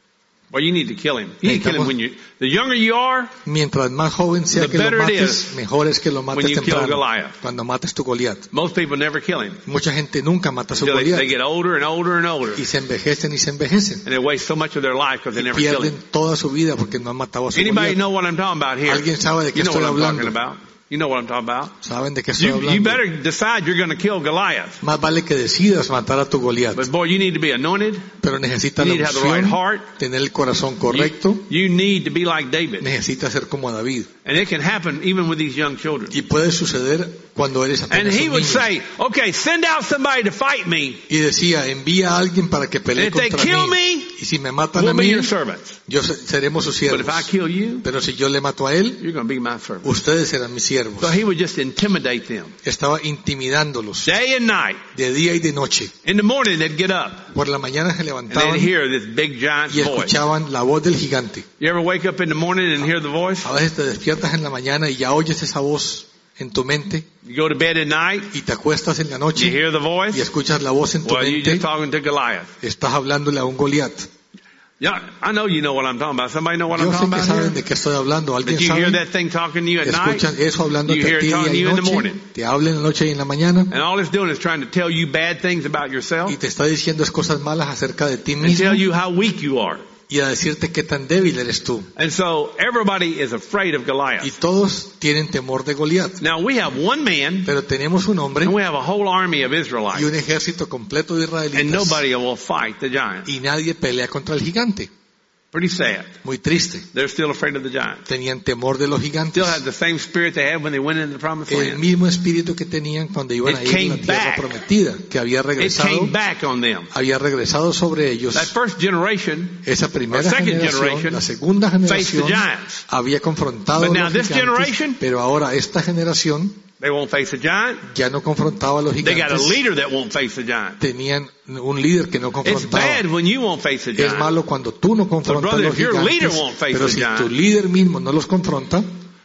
Well, you need to kill him. You need to kill him the younger you are, Mientras más joven sea The que lo better it mates, mejor es que lo when mates you kill temprano, Goliath. cuando mates tu Goliat. Most people never kill him. Mucha gente nunca mata a su Until Goliat they get older and older and older. y se envejecen y se envejecen. And they waste so much of their life because they Y never kill pierden him. toda su vida porque no han matado a su Anybody Goliat. know what I'm talking about here? ¿Alguien sabe de qué You know estoy what I'm talking hablando? about. You know what I'm talking about. ¿Saben de qué estoy You hablando? better decide you're going to kill Goliath. Más vale que decidas matar a tu Goliat, But boy, you need to be anointed. pero necesitas You la need to have the right unción, heart. tener el corazón correcto, You need to be like David. necesitas ser como David. And it can happen even with these young children. Y puede suceder cuando eres And apenas he un would niño. say, okay, send out somebody to fight me. Y decía, envía a alguien para que pelee And if they contra kill mí. me, Y si me matan a we'll be mí, your servants. seremos sus But if siervos. I kill you, Pero si yo le mato a él, you're going to be my servant. ustedes serán mis siervos. So he would just intimidate them. Estaba intimidándolos Day and night. de día y de noche. In the morning, they'd get up Por la mañana se and they'd levantaban hear this big giant y voice. escuchaban la voz del gigante. You ever wake up in the morning and hear the voice? A veces te despiertas en la mañana y ya oyes esa voz en tu mente You go to bed at night, y te acuestas en la you noche hear the y voice. escuchas la voz en tu Well, you're mente. just talking to Goliath. Estás hablándole a un Goliat. Yeah, I know you know what I'm talking about. Somebody know what I'm Yo sé talking que about saben here? de qué estoy hablando. ¿Alguien Did you hear sabe? that thing talking to you at night? Escuchas eso hablándote You hear a it ti talking to día you y in the noche. morning. Te habla en la noche y en la mañana And all it's doing is trying to tell you bad things about yourself y te está diciendo cosas malas acerca de ti and mismo tell you how weak you are. y a decirte qué tan débil eres tú. And so everybody is afraid of Y Goliath. todos tienen temor de Goliat. Now we have one man Pero tenemos un hombre and we have a whole army of y Israelites, un ejército completo de and israelitas nobody will fight the giant. y nadie pelea contra el gigante. Pretty sad. Muy triste. They're still afraid of the giant. Tenían temor de los gigantes. Still have the same spirit they had when they went into the promised El land. mismo espíritu que tenían cuando iban It a ir a la came tierra back. prometida, que había It came back on them. regresado sobre ellos. That first generation Esa primera Or second generación, generation, la segunda faced the generación, giants. había confrontado a But now los this gigantes, generation, pero ahora esta generación They won't face the giant. ya no confrontaba a los They got a gigantes. leader that won't face the giant. Tenían un líder que no It's confrontaba. bad when you won't face the Es giant. malo cuando tú no confrontas But brother, a los if your leader gigantes, won't face pero the si giant- tu líder mismo no los confronta,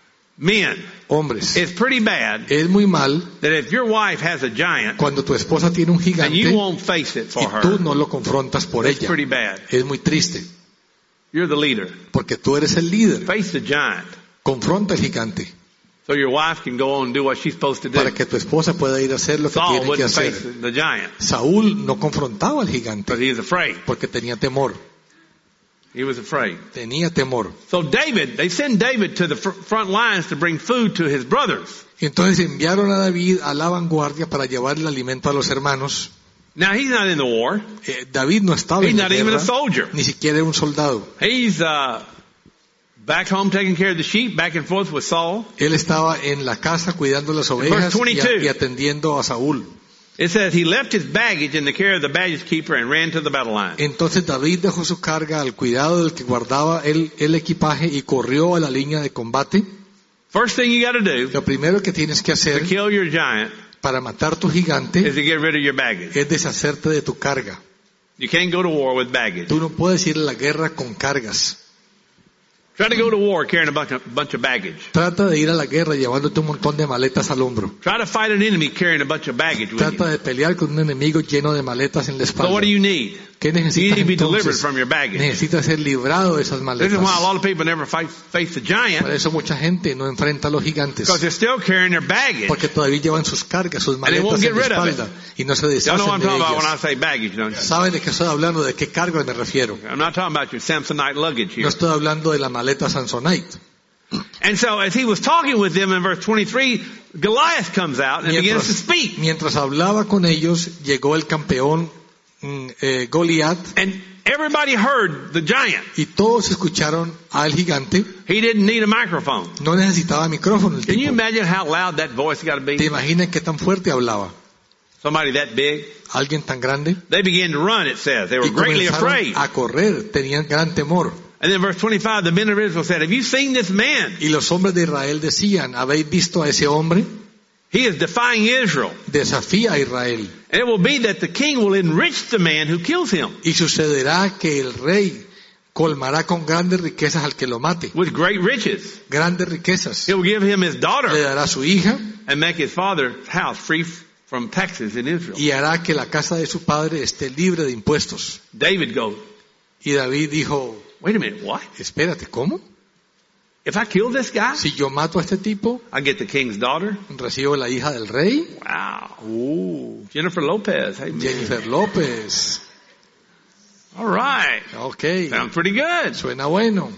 Men, hombres, it's pretty bad es muy mal that if your wife has a giant cuando tu esposa tiene un and you gigante won't face it for y tú her, no lo confrontas por it's ella. pretty bad. Es muy triste, You're the leader. porque tú eres el líder. Face the giant Confronta al gigante so your wife can go on and do what she's supposed to do. para que tu esposa pueda ir a hacer lo que Saul tiene que wouldn't hacer. face the giant Saúl no confrontaba al gigante because he was afraid. porque tenía temor. He was afraid. Tenía temor. So David, they send David to the front lines to bring food to his brothers. Entonces enviaron a David a la vanguardia para llevar el alimento a los hermanos. Now he's not in the war. David no estaba He's en la not even a guerra, soldier. ni siquiera era un soldado. He's back home taking care of the sheep, back and forth with Saul. Él estaba en la casa cuidando las ovejas Verse 22. y atendiendo a Saúl. It says he left his baggage in the care of the baggage keeper and ran to the battle line. Entonces David dejó su carga al cuidado del que guardaba el equipaje y corrió a la línea de combate. First thing you got to do Lo primero que tienes que to hacer kill your giant para matar tu gigante is to get rid of your baggage. es deshacerte de tu carga. You can't go to war with baggage. Tú no puedes ir a la guerra con cargas. Try to go to war carrying a bunch of baggage. Trata de ir a la guerra llevándote un montón de maletas al hombro. Try to fight an enemy carrying a bunch of baggage with Trata you. de pelear con un enemigo lleno de maletas en la So espalda. what do you need? ¿Qué You need necesitas to be delivered entonces? from your baggage. Necesitas ser librado de esas This maletas. is why a lot of people never face the giant, Por eso mucha gente no enfrenta a los gigantes. because they're still carrying their baggage. Porque todavía llevan sus cargas, sus they won't maletas get en la rid of it. espalda y no se Y'all know what deshacen I'm de talking about when I ellas. say baggage, don't you? ¿Saben de qué estoy hablando? ¿De qué cargas me refiero? I'm not talking about your Samsonite luggage No here. estoy hablando de la maleta Samsonite. And so as he was talking with them in verse 23, Goliath comes out and begins to speak. Mientras hablaba con ellos, llegó el campeón Goliat And everybody heard the giant. y todos escucharon al gigante. He didn't need a microphone. No necesitaba micrófono el Can you tipo. imagine how loud that voice got to ¿Te be? imaginas qué tan fuerte hablaba? Somebody that big. Alguien tan grande. They began to run, it says. They were Y greatly afraid. comenzaron a correr, tenían gran temor. And then verse 25, the men of Israel said, have you seen this man? Y los hombres de Israel decían, ¿habéis visto a ese hombre? He is defying Israel. Desafía a Israel. And it will be that the king will enrich the man who kills him Y sucederá que el rey colmará con grandes riquezas al que lo mate. with great riches. Grandes riquezas. He'll give him his daughter Le dará a su hija and make his father's house free from taxes in Israel. y hará que la casa de su padre esté libre de impuestos. David goes, Y David dijo, Wait a minute, what? Espérate, ¿cómo? If I kill this guy, Si yo mato a este tipo, I get the king's daughter? recibo la hija del rey, Wow. Ooh. Jennifer Lopez. Hey, man. Jennifer López. All right. Ok, Sounds pretty good. suena bueno.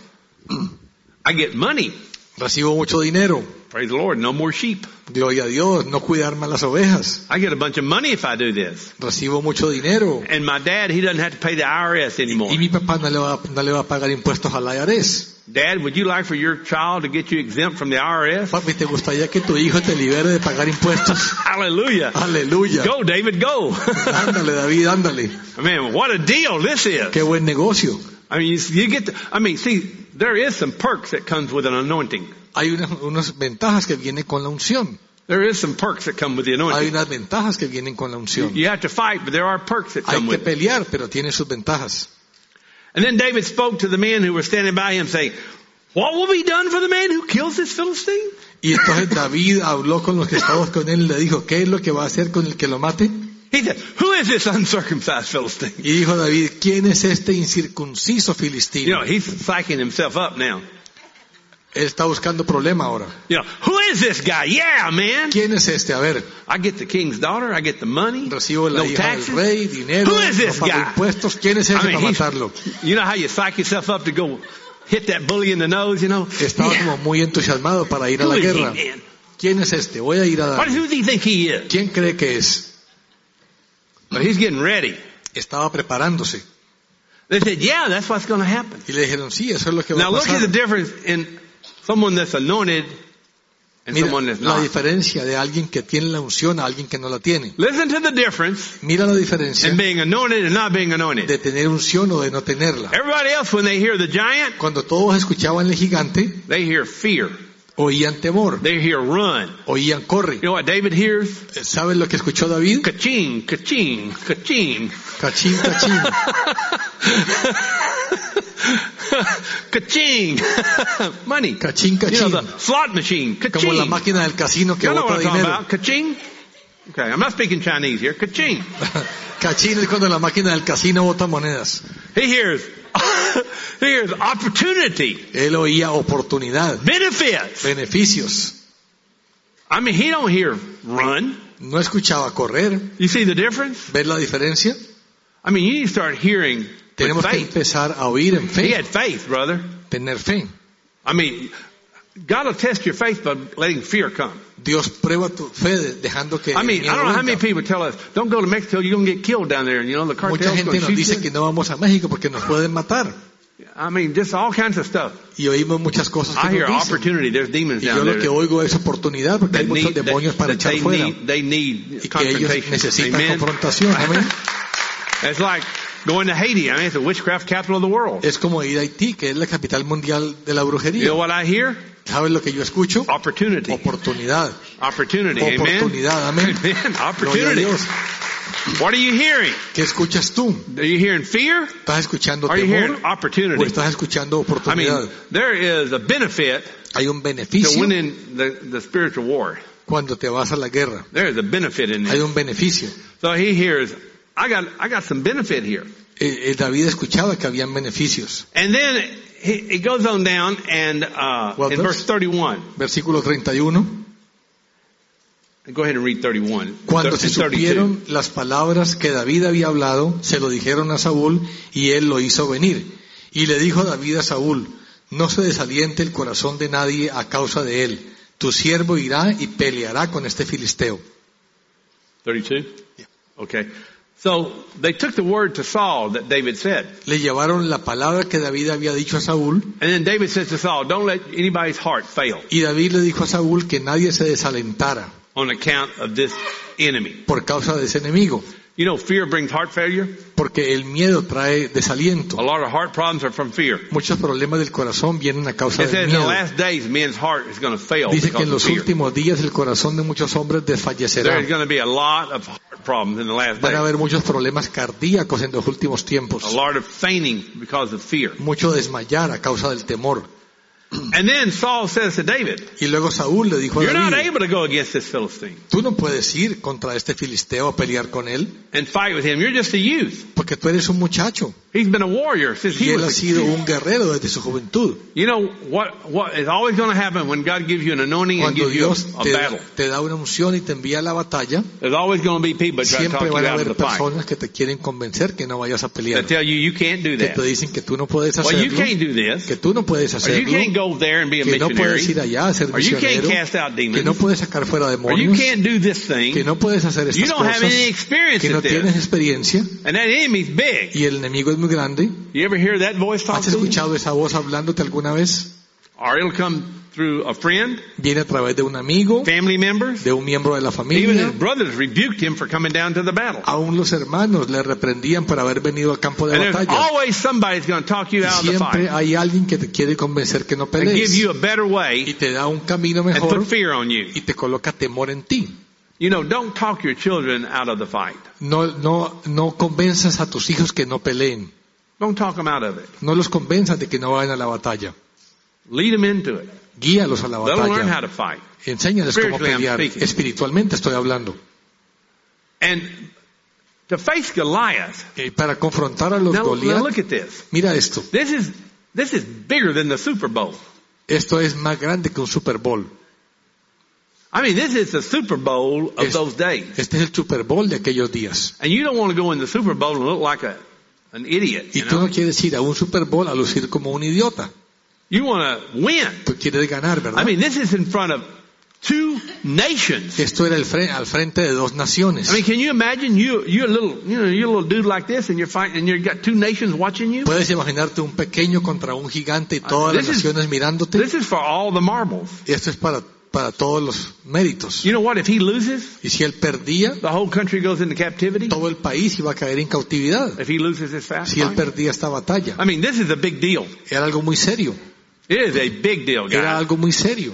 I get money. Recibo mucho dinero. Praise the Lord. No more sheep. Gloria a Dios, no cuidar más las ovejas. I get a bunch of money if I do this. Recibo mucho dinero. And my dad, he doesn't have to pay the IRS anymore. Y mi papá no le va a pagar impuestos al IRS. Dad, would you like for your child to get you exempt from the IRS? Papi, ¿te gustaría que tu hijo te libere de pagar impuestos? Hallelujah. Aleluya. Go, David, go. Ándale, David, ándale. Man, what a deal this is. Qué buen negocio. I mean, you get see, there is some perks that comes with an anointing. Hay unas ventajas que vienen con la unción. There is some perks that come with the Hay anointing. unas ventajas que vienen con la unción. You have to fight, but there are perks that Hay come que with it. pelear, pero tiene sus ventajas. And then David spoke to the men who were standing by him, saying, what will be done for the man who kills this Philistine? Y entonces David habló con los que estaban con él y le dijo, ¿qué es lo que va a hacer con el que lo mate? He said, who is this uncircumcised Philistine? Y dijo David, ¿quién es este incircunciso You filistino? know, he's psyching himself up now. Él está buscando problema ahora. You know, who is this guy? Yeah, man. ¿Quién es este? A ver, I get the king's daughter. I get the money. recibo la No hija taxes. del rey, dinero, Who is no this pago guy? impuestos. ¿Quién es ese para he's- matarlo? you know how you psych yourself up to go hit that bully in the nose, you know? Estaba Yeah. como muy entusiasmado para ir a Who la is he, guerra. man? ¿Quién es este? Voy a ir a dar. Who does he think he is? ¿Quién cree que es? But he's getting ready. Estaba preparándose. They said, yeah, that's what's going to happen. Y le dijeron, sí, eso es lo que va Now a look at pasar. the difference in someone that's anointed and Mira someone that's la not. diferencia de alguien que tiene la unción a alguien que no la tiene. Listen to the difference Mira la diferencia in being anointed and not being anointed. de tener unción o de no tenerla. Everybody else, when they hear the giant, Cuando todos escuchaban el gigante, they hear fear. oían temor, They hear run. oían corre. You know what David hears? ¿Saben lo que escuchó David? Ka-ching, ka-ching, ka-ching. Cachín, cachín. Ka-ching. Money. Cachín, You know, cachín. the slot machine. Como la Ka-ching. máquina del casino que You know bota what I'm talking dinero. about? Ka-ching. Okay, I'm not speaking Chinese here. Ka-ching. Cachín es cuando la máquina del casino bota monedas. He hears, he hears opportunity, Él oía oportunidad, benefits. beneficios. I mean, he don't hear run. No escuchaba correr. You see the difference? ¿Ves la diferencia? I mean, you need to start hearing with Tenemos que faith. empezar a oír en He fe, had faith, brother. tener fe. I mean, God will test your faith by letting fear come. Dios prueba tu fe dejando que I el mean, I miedo don't know how many venga. people tell us, don't go to Mexico, you're going to get killed down there. And you know, the Mucha cartel's gente going nos to dice shoot que you. no vamos a México porque nos pueden matar. I mean, just all kinds of stuff. Y oímos muchas cosas I que hear nos dicen. opportunity. There's demons Y yo down lo there que oigo es oportunidad porque hay that muchos need, demonios para echar fuera. they need Y que ellos confrontation. necesitan Amen. confrontación. Amén. It's like going to Haiti. I mean, it's the witchcraft capital of the world. Es como ir a Haití, que es la capital mundial de la You brujería. know what I hear? ¿Sabes lo que yo escucho? Opportunity. Oportunidad. Opportunity. Amen. Oportunidad. Amén. Amen. Gloria a Opportunity. Dios. What are you hearing? ¿Qué escuchas tú? Are you hearing fear? ¿Estás escuchando Are you hearing temor o opportunity? estás escuchando I mean, oportunidad? there is a benefit Hay un to beneficio winning the spiritual war. cuando te vas a la guerra. There is a benefit in Hay it. un beneficio. So he hears, I got some benefit here. David escuchaba que habían beneficios. And then he goes on down and What in verse? verse 31. Versículo 31. Go ahead and read 31. Cuando se 32. supieron las palabras que David había hablado, se lo dijeron a Saúl y él lo hizo venir. Y le dijo David a Saúl, no se desaliente el corazón de nadie a causa de él. Tu siervo irá y peleará con este filisteo. 32? Yeah. Okay. So they took the word to Saul that David said. Le llevaron la palabra que David había dicho a Saúl And then David says to Saul, don't let anybody's heart fail y David le dijo a Saúl que nadie se desalentara on account of this enemy. por causa de ese enemigo, You know, fear brings heart failure. porque el miedo trae desaliento. A lot of heart problems are from fear. Muchos problemas del corazón vienen a causa It del says in the miedo. last days, men's heart is going to fail Dice que because en of los fear. últimos días el corazón de muchos hombres desfallecerá. There's going to be a lot of heart problems in the last Van a days. haber muchos problemas cardíacos en los últimos tiempos. A lot of fainting because of fear. Mucho desmayar a causa del temor. And then Saul says to David, Y luego Saúl le dijo a you're not David, able to go against this Philistine tú no puedes ir contra este filisteo a pelear con él, and fight with him. You're just a youth. Porque tú eres un muchacho. He's been a warrior since Y he él ha was a sido kid. un guerrero desde su juventud. You know what is always going to happen when God gives you an anointing and Cuando gives you Dios a battle? te da una unción y te envía a la batalla, There's always going to be people trying to talk siempre you van a out of haber the fight. personas que te quieren convencer que no vayas a pelear. That tell you can't do Que that. te dicen que tú no puedes Well, you hacerlo, can't do this. que tú no puedes Or you hacerlo, can't go there and be a que no missionary. puedes ir allá a ser Or you can't misionero, cast out que no demons. puedes sacar fuera Or you demonios, can't do this que thing. no puedes hacer You estas don't have any cosas, experience que no at tienes this. experiencia And that enemy's big. y el enemigo es muy grande. You ever hear that voice talk ¿Has to you? escuchado esa voz hablándote alguna vez? Or it'll come through a friend, Viene a través de un amigo, family members. de un miembro de la Even familia. his brothers rebuked him for coming down to the battle. Aún los hermanos le reprendían por haber venido al campo de And there's batalla. always somebody's going to talk you Y out of the siempre fight hay alguien que te quiere convencer que no and give pelees you a better y way te da un camino and mejor put fear on you. y te coloca temor en ti. You know, don't talk your children out of the fight. No convenzas a tus hijos que no peleen. Don't talk them out of it. No los convenzas de que no vayan a la batalla. Lead them into it. Guíalos a la Let them learn how batalla. to fight. Enséñales cómo Spiritually, I'm pelear. speaking. Espiritualmente estoy hablando. And to face Goliath. Para confrontar a los Now Goliat, look at this. mira esto. This is bigger than the Super Bowl. Esto es más grande que un Super Bowl. I mean, this is the Super Bowl of those days. Este es el Super Bowl de aquellos días. And you don't want to go in the Super Bowl and look like an idiot. Y You tú know? no quieres ir a un Super Bowl a lucir como un idiota. You want to win. Tú quieres ganar, ¿verdad? I mean, this is in front of two nations. Esto era al frente de dos naciones. I mean, can you imagine you're a little dude like this and you're fighting and you've got two nations watching you? Puedes imaginarte un pequeño contra un gigante y todas las This is- naciones mirándote. This is for all the marbles. Y esto es para todos los méritos. You know what? If he loses, Y si él perdía, the whole country goes into captivity. todo el país iba a caer en cautividad. If he loses this fast Si él fight. perdía esta batalla. I mean, this is a big deal. Era algo muy serio. It is a big deal, Era guys. algo muy serio.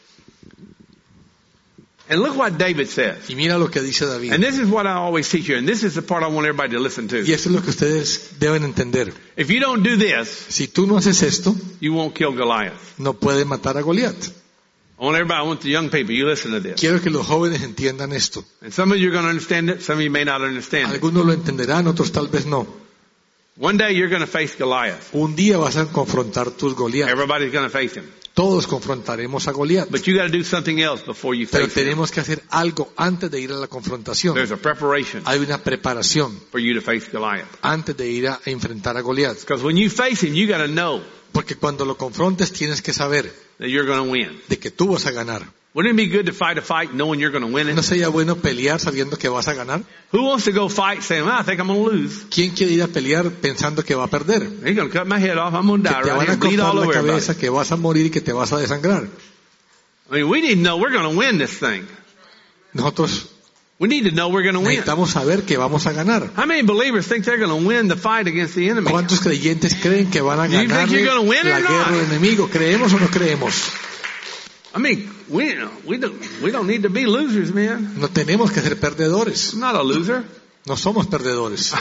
And look what David says. Y mira lo que dice David. And this is what I always teach you, and this is the part I want everybody to listen to. Y esto es lo que ustedes deben entender. If you don't do this, Si tú no haces esto, you won't kill Goliath. no puedes matar a Goliat. I want the young people, you listen to this. Quiero que los jóvenes entiendan esto. And some of you are going to understand it, some of you may not understand it. Algunos lo entenderán, otros tal vez no. One day you're going to face Goliath. Un día vas a confrontar tus Goliat. Everybody's going to face him. Todos confrontaremos a Goliat. But you got to do something else before you Pero face him. tenemos que hacer algo antes de ir a la confrontación. There's a preparation Hay una preparación for you to face Goliath. antes de ir a enfrentar a Goliat. Because when you face him, you got to know Porque cuando lo confrontes tienes que saber that you're going to win. de que tú vas a ganar. Wouldn't it be good to fight a fight knowing you're going to win ¿No it? sería bueno pelear sabiendo que vas a ganar? Who wants to go fight saying, well, I think I'm going to lose? ¿Quién quiere ir a pelear pensando que va a perder? He's going to cut my head off. I'm going to Que die te right van here a and bleed cortar all la over everybody. cabeza, que vas a morir y que te vas a desangrar. I mean, we need to know we're going to win this thing. Nosotros We need to know we're going to win. necesitamos saber que vamos a ganar. How many believers think they're going to win the fight against the enemy? ¿Cuántos creyentes creen que van a You think ganar you're gonna win la or guerra not? del enemigo? ¿Creemos o no creemos? I mean, we don't need to be losers, man. No tenemos que ser perdedores. I'm not a loser. No somos perdedores.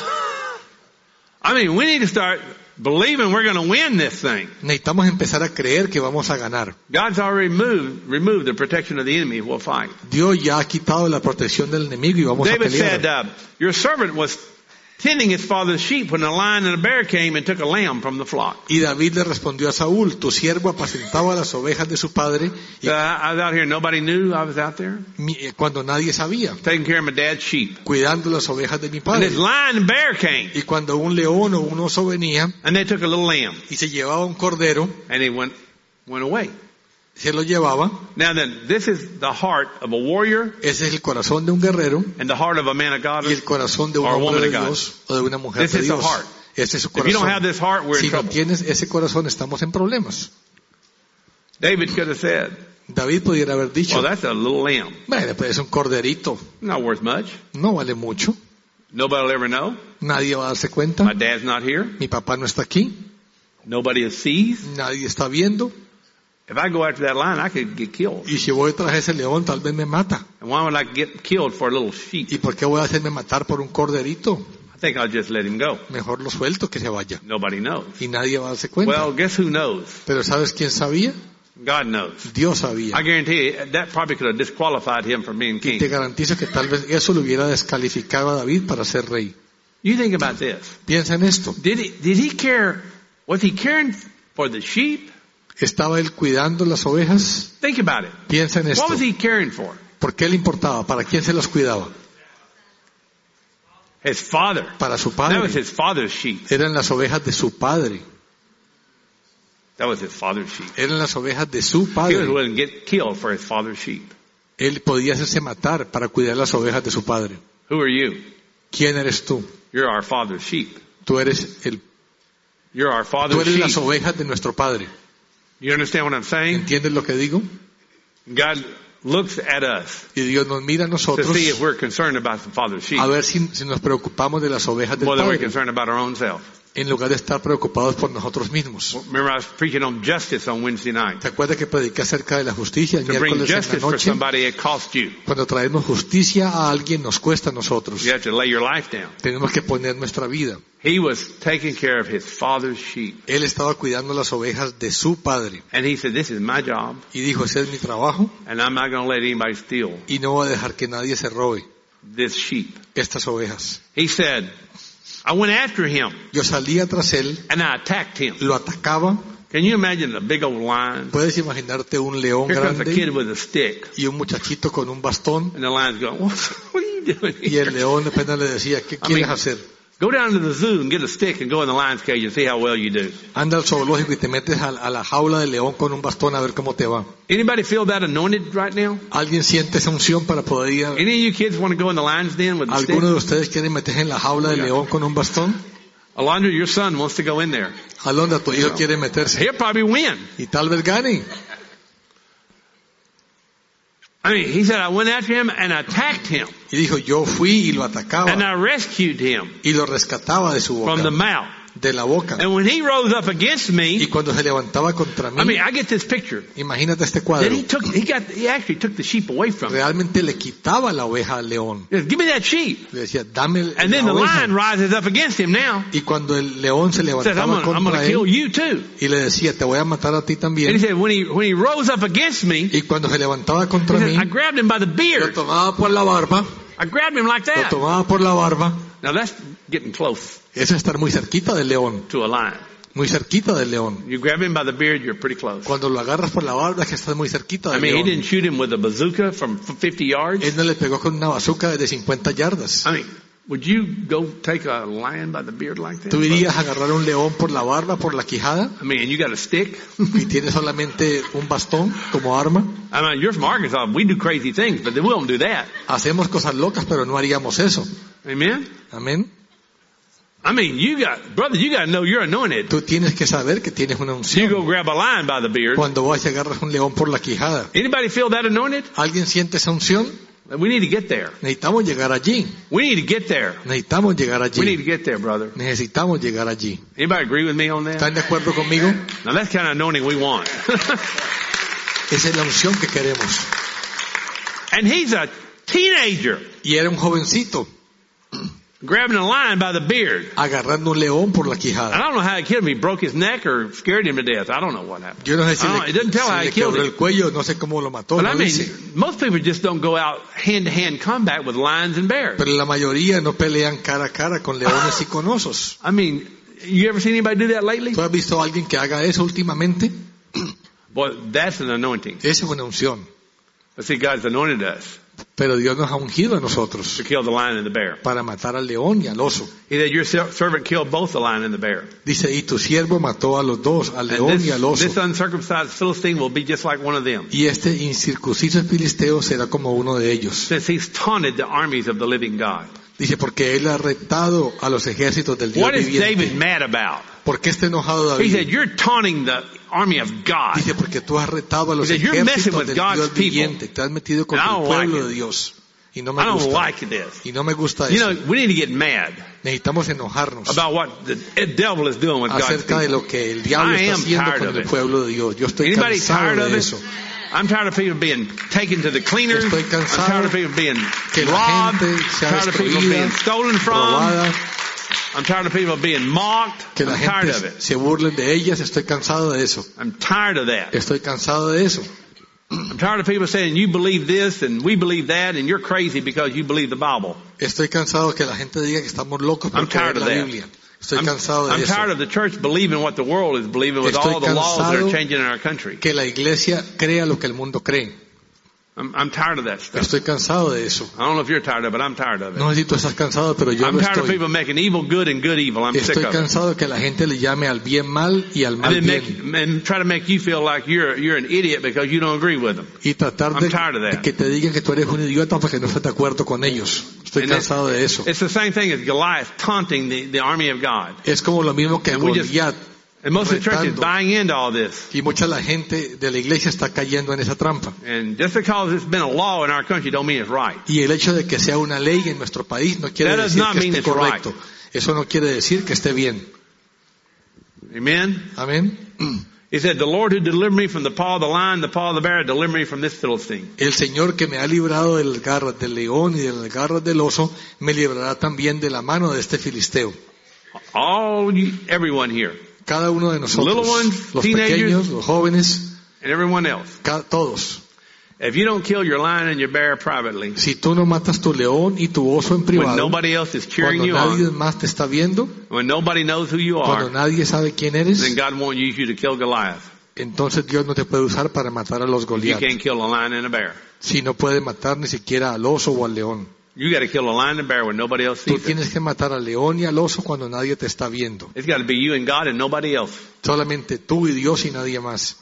I mean, we need to start believing we're going to win this thing. Necesitamos empezar a creer que vamos a ganar. God's already removed the protection of the enemy. We'll fight. Dios ya ha quitado la protección del enemigo y vamos a David pelear. said, your servant was tending his father's sheep when a lion and a bear came and took a lamb from the flock. Y David le respondió a Saúl, tu siervo apacentaba las ovejas de su padre y I was out here. Nobody knew I was out there cuando nadie sabía, taking care of my dad's sheep. cuidando las ovejas de mi And padre. this lion and bear came Y cuando un león o un oso venía and they took a little lamb y se llevaba un cordero, and they went away. se lo llevaba. Now then, this is the heart of a warrior Ese es el corazón de un guerrero and the heart of a man of God. y el corazón de un Or a hombre woman de of God. Dios o de una mujer This de is the Dios. heart. Ese es su If you don't have corazón. this heart, we're in Si no trouble. tienes ese corazón, estamos en problemas. David could have said, David pudiera haber dicho, well, that's a little lamb. bueno, pues es un corderito, Not worth much. no vale mucho, Nobody will ever know. nadie va a darse cuenta, My dad's not here. mi papá no está aquí, Nobody sees. nadie está viendo, If I go after that lion, I could get killed. y si voy tras ese león tal vez me mata. And why would I get killed for a little sheep? ¿Y por qué voy a hacerme matar por un corderito? I think I'll just let him go. Mejor lo suelto que se vaya. Nobody knows. Y nadie va a darse cuenta. Well, guess who knows? Pero ¿sabes quién sabía? God knows. Dios sabía. I guarantee you, that probably could have disqualified him from being Y te king. garantizo que tal vez eso le hubiera descalificado a David para ser rey. You think about this. Piensa en esto. Did he care? Was he caring for the sheep? ¿Estaba él cuidando las ovejas? Think about it. Piensa en esto. What was he caring for? ¿Por qué le importaba? ¿Para quién se los cuidaba? His father. Para su That was padre. his father's sheep. Eran las ovejas de su padre. That was his father's sheep. Eran las ovejas de su He was padre. willing to get killed for his father's sheep. Él podía hacerse matar para cuidar las ovejas de su padre. Who are you? ¿Quién eres tú? You're our father's sheep. Tú eres You're our father's las sheep. ovejas de nuestro padre. You understand what I'm saying? ¿Entiendes lo que digo? God looks at us Y Dios nos mira a to nosotros see if we're concerned about the father's sheep a ver si nos preocupamos de las ovejas del more than we're padre, concerned about our own self. en lugar de estar preocupados por nosotros mismos. Remember, I was preaching on justice on Wednesday night. ¿Te acuerdas que prediqué acerca de la justicia el To bring miércoles en justice la for noche? somebody, it costs you. Cuando traemos justicia a alguien nos cuesta a nosotros. You have to lay your life down. Tenemos que poner nuestra vida. He was taking care of his father's sheep. Él estaba cuidando las ovejas de su padre. And he said, this is my job, Y dijo, ese es mi trabajo and I'm not going to let anybody steal y no voy a dejar que nadie se robe this sheep. estas ovejas. He said, I went after him, Yo salía tras él, and I attacked him. lo atacaba. Can you imagine a big old lion? Puedes imaginarte un león Here comes a kid grande with a stick, y un muchachito con un bastón. and the lion's going, what are you doing Y here? el león apenas le decía, ¿qué quieres hacer? Go down to the zoo and get a stick and go in the lion's cage and see how well you do. Anda al zoológico y te metes a la jaula del león con un bastón a ver cómo te va. Anybody feel that anointed right now? ¿Alguien siente esa unción para poder ir? Any of you kids want to go in the lion's den with a stick? ¿Alguno de ustedes quiere meterse en la jaula del león con un bastón? Alondra, your son wants to go in there. Alondra, tu hijo quiere meterse He'll probably win. y tal vez gane. I mean, he said, I went after him and attacked him, Y dijo, yo fui y lo and atacaba I rescued him y lo rescataba de su from the boca, mouth. de la boca. And when he rose up against Y me, cuando se levantaba contra I mean, mí, I get this picture imagínate este that cuadro. he actually took the sheep away from me. Realmente le quitaba la oveja al león. He said, give me that sheep. Le decía, dame And then la the oveja. lion rises up against him now. Y cuando el león se Says, levantaba I'm contra going to kill él you too. y le decía, te voy a matar a ti And he también. said, when he rose up against me, Y cuando se levantaba he contra said, mí, I grabbed him by the lo beard. tomaba por la barba, I grabbed him like lo that. tomaba por la barba. Now that's getting close Eso es estar muy cerquita del león, to a lion. muy cerquita del león. You grab him by the beard, you're pretty close. Cuando lo agarras por la barba es que estás muy cerquita I del mean, he león. didn't shoot him with a bazooka from 50 yards. Él no le pegó con una bazooka de 50 yardas. I mean, would you go take a lion by the beard like that? ¿Tú irías a agarrar a un león por la barba, por la quijada, I mean, you got a stick. y tienes solamente un bastón como arma? I mean, you're from Arkansas. We do crazy things, but we don't do that. Hacemos cosas locas, pero no haríamos eso. Amen? Amén. I mean, brother, you got to know you're anointed. Tú tienes que saber que tienes una You unción. go grab a lion by the beard. Cuando vas y agarras un león por la quijada, Anybody feel that anointed? ¿alguien siente esa unción? We need to get there. Necesitamos llegar allí. We need to get there. Necesitamos llegar We need to allí. get there, brother. Necesitamos llegar allí. Anybody agree with me on that? ¿Están de acuerdo conmigo? Now that's kind of anointing we want. Esa es la unción que queremos. And he's a teenager Y era un jovencito grabbing a lion by the beard. agarrando un león por la I quijada. don't know how he killed him. He broke his neck or scared him to death. I don't know what happened. Yo no sé si It doesn't tell how le he killed quebró him. el cuello, no sé cómo lo mató, But no I mean, dice. most people just don't go out hand-to-hand combat with lions and bears. Pero la mayoría no pelean cara a cara con leones y con osos. I mean, you ever seen anybody do that lately? ¿Tú has visto a alguien que haga eso últimamente? Boy, that's an anointing. Esa es una unción. But see, God's anointed us Pero Dios nos ha ungido a nosotros to kill the lion and the bear. para matar al león y al oso. He said, your servant killed both the lion and the bear. Dice, y tu siervo mató a los dos, al león And y al oso. this uncircumcised Philistine will be just like one of them, Y este incircunciso filisteo será como uno de ellos. since he's taunted the armies of the living God. Dice, porque él ha retado a los ejércitos del Dios What is David viviente. mad about? ¿Por qué está enojado He said, David? you're taunting the army of God. Dice, porque tú has retado a los He said, "You're messing ejércitos with del God's Dios people. viviente. Te has metido con And I el don't pueblo like de it. Dios. Y no me I don't gusta. like this. Y no me gusta You eso. know, we need to get mad Necesitamos enojarnos about what the devil is doing with God's acerca de people. lo que el diablo I está am haciendo tired con of el it. pueblo de Dios. Yo estoy Anybody cansado tired of de it? eso. I'm tired of people being taken to the cleaners. Estoy I'm cansado tired of people being que la robbed. gente sea I'm tired of people destruida, being stolen from. robada, I'm tired of people being mocked. que la I'm tired of gente it. se burlen de ellas. Estoy cansado de eso. I'm tired of that. Estoy cansado de eso. I'm tired of people saying you believe this and we believe that and you're crazy because you believe the Bible. Estoy cansado que la gente diga que estamos locos por I'm tired creer of la that. Biblia. Estoy cansado de I'm eso. tired of the church believing what the world is believing with Estoy all the laws that are cansado changing in our country. Que la iglesia crea lo que el mundo cree. I'm tired of that stuff. Estoy cansado de eso. I don't know if you're tired of it, but I'm tired of it. No sé si tú estás cansado, pero yo I'm lo tired of estoy. people making evil good and good evil. I'm sick Estoy of it. cansado de que la gente le llame al bien mal y al mal And then bien. and try to make you feel like you're an idiot because you don't agree with them. Y tratar I'm tired of that. de que te digan que tú eres un idiota porque no estás de acuerdo con ellos. Estoy And cansado de eso. It's the same thing as Goliath taunting the army of God. Es como lo mismo que And we just- Goliat. And most of the church is Retando. buying into all this. Y mucha la gente de la iglesia está cayendo en esa trampa. And just because it's been a law in our country don't mean it's right. Y el hecho de que sea una ley en nuestro país no quiere That does decir not que mean esté it's right. correcto. Eso no quiere decir que esté bien. Amen? Amén. He said, the Lord who delivered me from the paw of the lion, the paw of the bear, delivered me from this Philistine. El Señor que me ha librado de las garras del león y de las garras del oso, me librará también de la mano de este filisteo. Everyone here, Cada uno de nosotros, Little ones, los teenagers. pequeños, los jóvenes, and everyone else. todos. If you don't kill your lion and your bear privately, Si tú no matas tu león y tu oso en when privado, nobody else is cheering cuando you nadie on, más te está viendo, when nobody knows who you cuando are, nadie sabe quién eres, then God won't use you to kill Goliath. entonces Dios no te puede usar para matar a los You Goliat. can't kill a lion and a bear. Si no puede matar ni siquiera al oso o al león. You got to kill a lion and a bear when nobody else Tú sees it. tienes que matar al león y al oso cuando nadie te está viendo. It's got to be you and God and nobody else. Solamente tú y Dios y nadie más.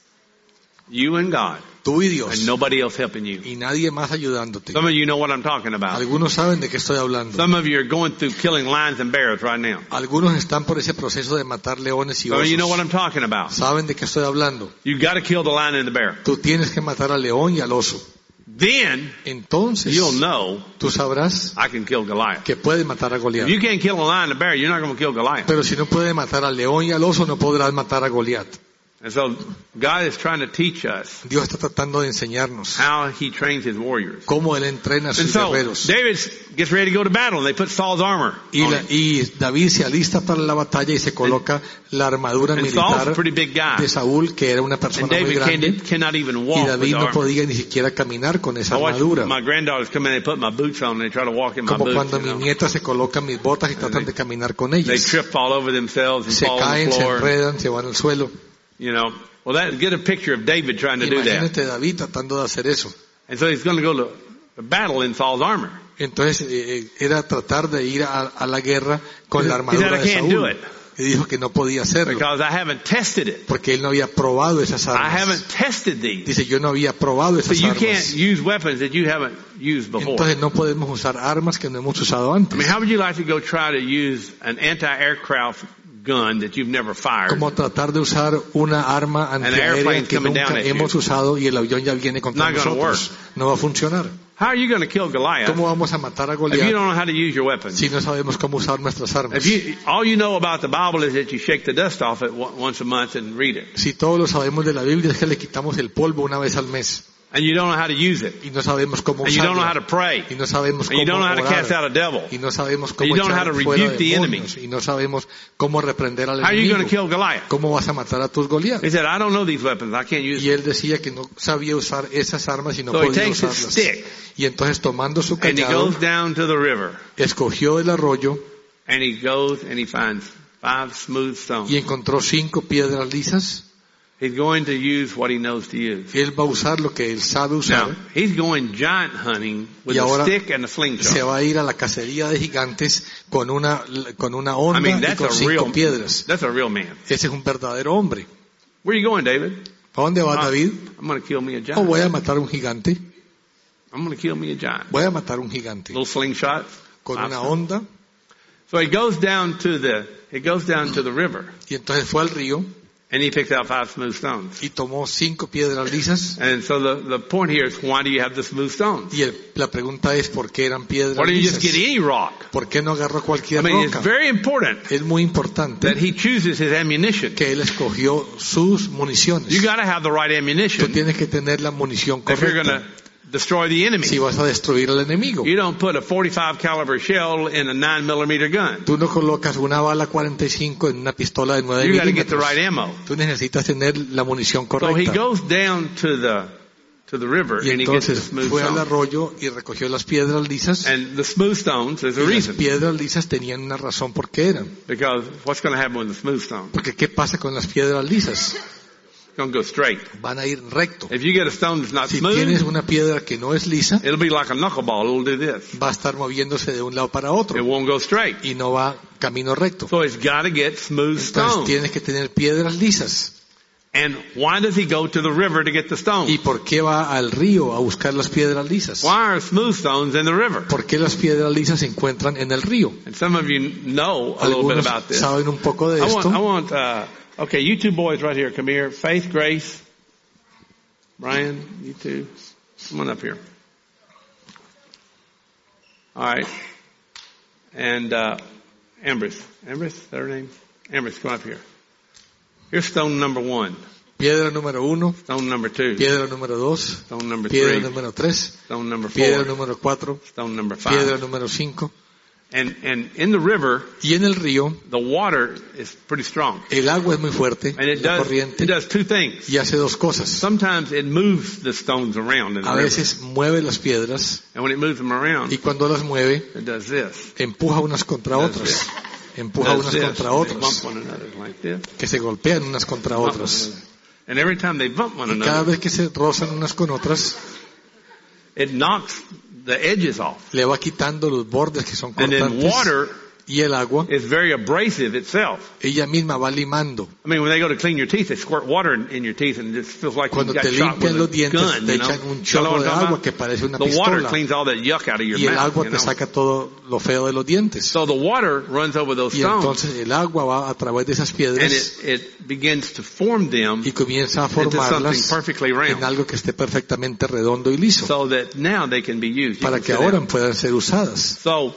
You and God Tú y Dios and nobody else helping you. y nadie más ayudándote. Some of you know what I'm talking about. Algunos saben de qué estoy hablando. Some of you are going through killing lions and bears right now. Algunos están por ese proceso de matar leones y Some of you know what osos. I'm talking about. Saben de qué estoy hablando. You got to kill the lion and the bear. Tú tienes que matar al león y al oso. Then Entonces, you'll know tú sabrás I can kill Goliath. que puedes matar a If Goliat. you can't kill a lion and a bear, you're not going to kill Goliath. Pero si no puedes matar al león y al oso, no podrás matar a Goliat. And so God is trying to teach us Dios está tratando de enseñarnos how He trains His warriors. cómo Él entrena a And sus so guerreros. David gets ready to go to battle, and they put Saul's armor Y, on him. y David se alista para la batalla y se coloca la armadura And Saul's a militar pretty big guy. de Saúl, que era una And persona muy David grande, cannot even y walk with David the no armor. podía ni siquiera caminar con esa I watch armadura. my granddaughters come in, they put my boots on, and they try to walk in my Como boots. cuando You mis know. nietas se colocan mis botas y tratan de caminar con They ellas. trip all over themselves and Se fall on the caen, se floor. enredan, se van al suelo. You know, well, get a picture of David trying to do that. Imagínate David tratando de hacer eso. And so he's going to go to battle in Saul's armor. Entonces era tratar de ir a la guerra con la He said, armadura I de can't do Saúl. it Y dijo que no podía hacerlo because I haven't tested it. porque él no había probado esas I haven't armas. tested these. Dice, yo no había probado So esas you can't armas. use weapons that you haven't used before. Entonces no podemos usar armas que no hemos usado I antes. mean, how would you like to go try to use an anti-aircraft gun that you've never fired? Como tratar de usar una arma antiaérea airplane's que coming nunca down at you. hemos usado y el avión ya viene contra Not gonna nosotros. No va a funcionar. How are you going to kill Goliath ¿Cómo vamos a matar a if you Goliat don't know how to use your weapons? si no sabemos cómo usar nuestras armas? All you know about the Bible is that you shake the dust off it once a month and read it. Si todos lo sabemos de la Biblia es que le quitamos el polvo una vez al mes And you don't know how to use it. y no sabemos cómo And you don't know how usarla to pray. y no sabemos And you cómo don't know how to cast out orar a devil. y no sabemos And cómo you don't know how echar to fuera rebuke the demonios y no sabemos cómo reprender al How are you going to enemigo. kill Goliath? ¿Cómo vas a matar a tus Goliat? He said, I don't know these weapons. I can't use Y them. él decía que no sabía usar esas armas y no So he podía takes his usarlas. stick Y entonces tomando su and he callado, goes down to the river escogió el arroyo and he goes and he finds 5 smooth stones. y encontró 5 piedras lisas. He's going to use what he knows to use. Él va a usar lo que él sabe usar. Now, he's going giant hunting with Y a ahora stick and a se slingshot. va a ir a la cacería de gigantes con una onda I mean, y that's con a 5 piedras. that's a real man. Ese es un verdadero hombre. Where are you going, David? ¿A dónde va David? I'm going to kill me a Oh, giant. voy a matar un gigante. I'm going to kill me a giant. Voy a matar un gigante. Little slingshot. Con 5 una stones. onda. So he goes down to the river Y entonces fue al río and he picks out 5 smooth stones. y tomó 5 piedras lisas. And so the point here is, why do you have the smooth stones? Y la pregunta es, ¿por qué eran piedras Why don't you just lisas? get any rock? ¿Por qué no agarró I cualquier mean, it's roca? very important Es muy importante that he chooses his ammunition. que él escogió sus municiones. You got to have the right Tú ammunition tienes que tener la munición if you're going correcta to destroy the enemy. si vas a destruir al enemigo. You don't put a 45 caliber shell in a 9mm gun. Tú no colocas una bala 45 en una pistola de 9 You got to get the milímetros. right ammo. Tú necesitas tener la munición So he correcta. goes down to to the river Y and he gets the entonces smooth fue al stones. arroyo y recogió las piedras lisas. And the smooth stones, there's a Y las reason. piedras lisas tenían una razón por qué eran. Because what's going to happen with the smooth stones? Porque ¿qué pasa con las piedras lisas? It's going to go straight. Van a ir recto. If you get a stone that's not Si tienes smooth, una piedra que no es lisa, it'll be like a knuckleball. It'll do this. va a estar moviéndose de un lado para It otro won't go straight. y no va camino recto. So it's got to get smooth Entonces stones. tienes que tener piedras lisas. And why does he go to the river to get the ¿Y stones? por qué va al río a buscar las piedras lisas? Why are smooth stones in the river? ¿Por qué las piedras lisas se encuentran en el río? And some of you know a little bit Algunos about this. saben un poco de esto. Okay, you two boys right here, come here. Faith, Grace, Brian, you two, come on up here. All right. And, Ambrose, is that her name? Ambrose, come up here. Here's stone number 1, Piedra número 1, stone number 2, piedra número 2, stone number piedra 3, número 3, stone number 4, piedra número 4, stone number piedra 5. número 5. And in the river, Y en el río, the water is pretty strong. el agua es muy fuerte, And it la does corriente, 2 things. y hace dos cosas. Sometimes it moves the stones around in the A river. veces mueve las piedras And when it moves them around, y cuando las mueve, it does this. empuja unas contra Does otras. this. Empuja Does unas this. contra They otras. bump one another like this. Que se golpean unas contra Bump one otras. another. And every time they bump one Y cada another, vez que se rozan unas con otras, it knocks the edges off. le va quitando los bordes que son And then cortantes. water Y el agua, is very abrasive itself. ella misma va limando. I mean, when they go to clean your teeth, they squirt water in your teeth and it just feels like you Cuando got te shot with limpian los a dientes, gun, te you know? echan un You know chorro what de I'm talking agua about? que parece una The water pistola. cleans all that yuck out of your Y el mouth, agua you te know? saca todo lo feo de los dientes. So the water runs over those Y stones entonces el agua va a través de esas and piedras it begins to form them y comienza a into something formarlas perfectly en round algo que esté perfectamente redondo y liso, so that now they can be used. You para can que sit ahora down. puedan ser usadas. So,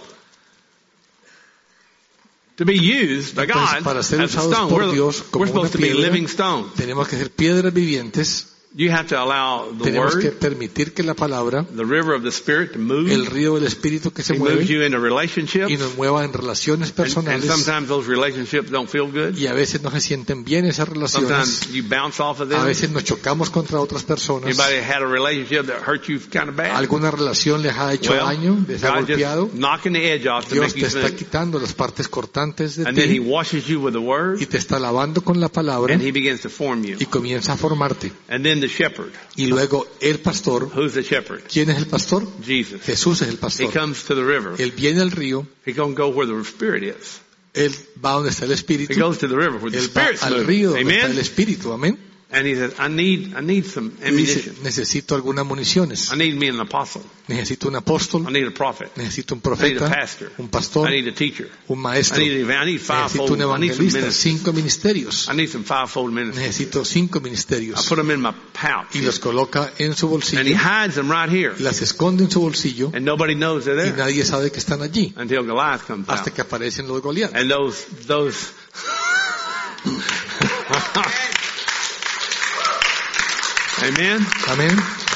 to be used by Entonces, God para ser as a usados stone, por Dios como we're supposed to una be piedra, living stones. Tenemos que ser piedras vivientes, You have to allow the tenemos que Word, permitir que la palabra, the river of the Spirit to move. el río del Espíritu que se He moves mueve you into relationships. y nos mueva en relaciones And personales, sometimes those relationships don't feel good. y a veces no se sienten bien esas relaciones, Sometimes you bounce off of a them. veces nos chocamos contra otras personas, Anybody had a relationship that hurt you kind of bad? alguna relación les ha hecho Well, daño, les ha God golpeado, just knocking the edge off to Dios make te you está think. quitando las partes cortantes de And then He ti washes you with the Word, y te está lavando con la palabra and He begins to form you. y comienza a formarte. And then the shepherd. Y luego el pastor, Who's the shepherd? ¿quién es el pastor? Jesus. Jesús es el He pastor. comes to the river. Él viene al río, He's going to go where the Spirit is. él va donde está el He Espíritu, goes to the river where the él va Spirit's al río moving. donde está el Amen? Espíritu, amén. And he says, I need some Y dice, ammunition. necesito algunas municiones, I need me an apostle. necesito un apóstol, I need a prophet. necesito un I need a profeta, pastor. un pastor, I need a teacher. un maestro, I need fivefold. necesito un I need some evangelista, ministers. 5 ministerios, I need some fivefold ministers. necesito 5 I ministerios, put them in my pouch. y los coloca en su And he bolsillo, hides them right here. las esconde en su bolsillo, And nobody knows they're y there nadie sabe que están allí, until Goliath comes hasta out. que aparecen los Goliat. And those Amen. Amén.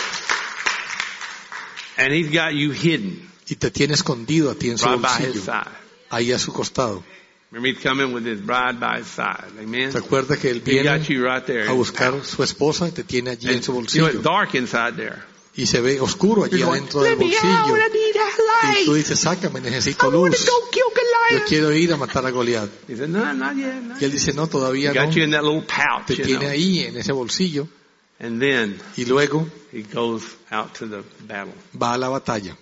And he's got you hidden Y te tiene escondido a ti en su right by his bolsillo, side. ahí a su costado. Remember, he's coming with his bride by his side. Amen. ¿Se acuerda que él He viene got you right there. a buscar su esposa y te tiene allí en And su you know, bolsillo? it's dark inside there. Y se ve oscuro allí You're going, adentro del "Let me out, bolsillo. I need a Y tú light. dices, sácame, I necesito want luz. to go kill Yo Goliath." quiero ir a matar a Goliat. He said, no, not yet. Not Y él yet. dice, no, todavía no. Got you in that little pouch, Te you tiene know. ahí en ese bolsillo. And then Y luego he goes out to the battle. va a la batalla.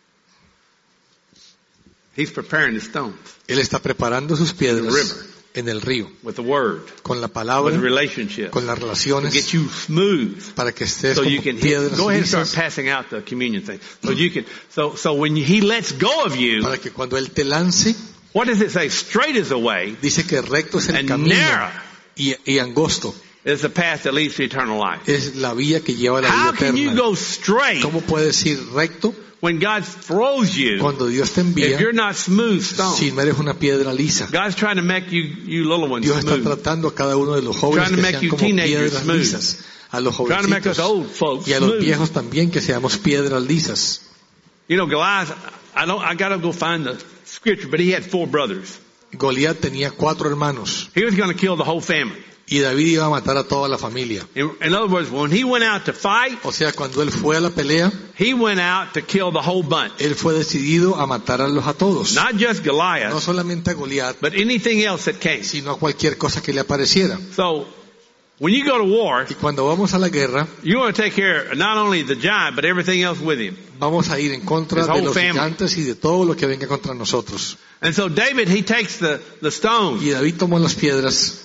He's preparing the stones Él está preparando sus piedras river. en el río, with the word, con la with palabra, relationship, con las to relaciones, get you smooth. para que estés So como you can piedras go ahead and start lisas, passing out the communion thing. So you can so when he lets go of you, para que cuando Él te lance, what does it say? Straight is the way, dice que recto es el and camino narrow y angosto is the path that leads to eternal life. es la vía que lleva a la How vida can you eterna. go straight ¿Cómo puedes ir recto when God throws you cuando Dios te envía if you're not smooth stone? si no eres una piedra lisa? God's trying to make you little ones Dios está smooth. tratando a cada uno de los jóvenes Trying to que make sean you como teenagers piedras smooth. lisas, a los Trying to make us jovencitos old folks y a los smooth. viejos también que seamos piedras lisas. You know, Goliath, I got to go find the scripture, but he had 4 brothers. Goliat tenía 4 hermanos He was going to kill the whole family. Y David iba a matar a toda la familia. In other words, when he went out to fight, O sea, cuando él fue a la pelea, he went out to kill the whole bunch. él fue decidido a matar a todos. Not just No Goliath, solamente a Goliat, but anything else that came. sino a cualquier cosa que le apareciera. So, when you go to war, Y cuando vamos a la guerra, you want to take care of not only the giant, but everything else with him. vamos a ir en contra His de whole los family. gigantes y de todo lo que venga contra nosotros. And so David, he takes the stone. Y David tomó las piedras.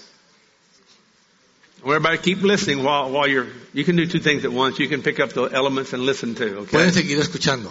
Everybody keep listening while you can do two things at once. You can pick up the elements and listen too, okay? Pueden seguir escuchando.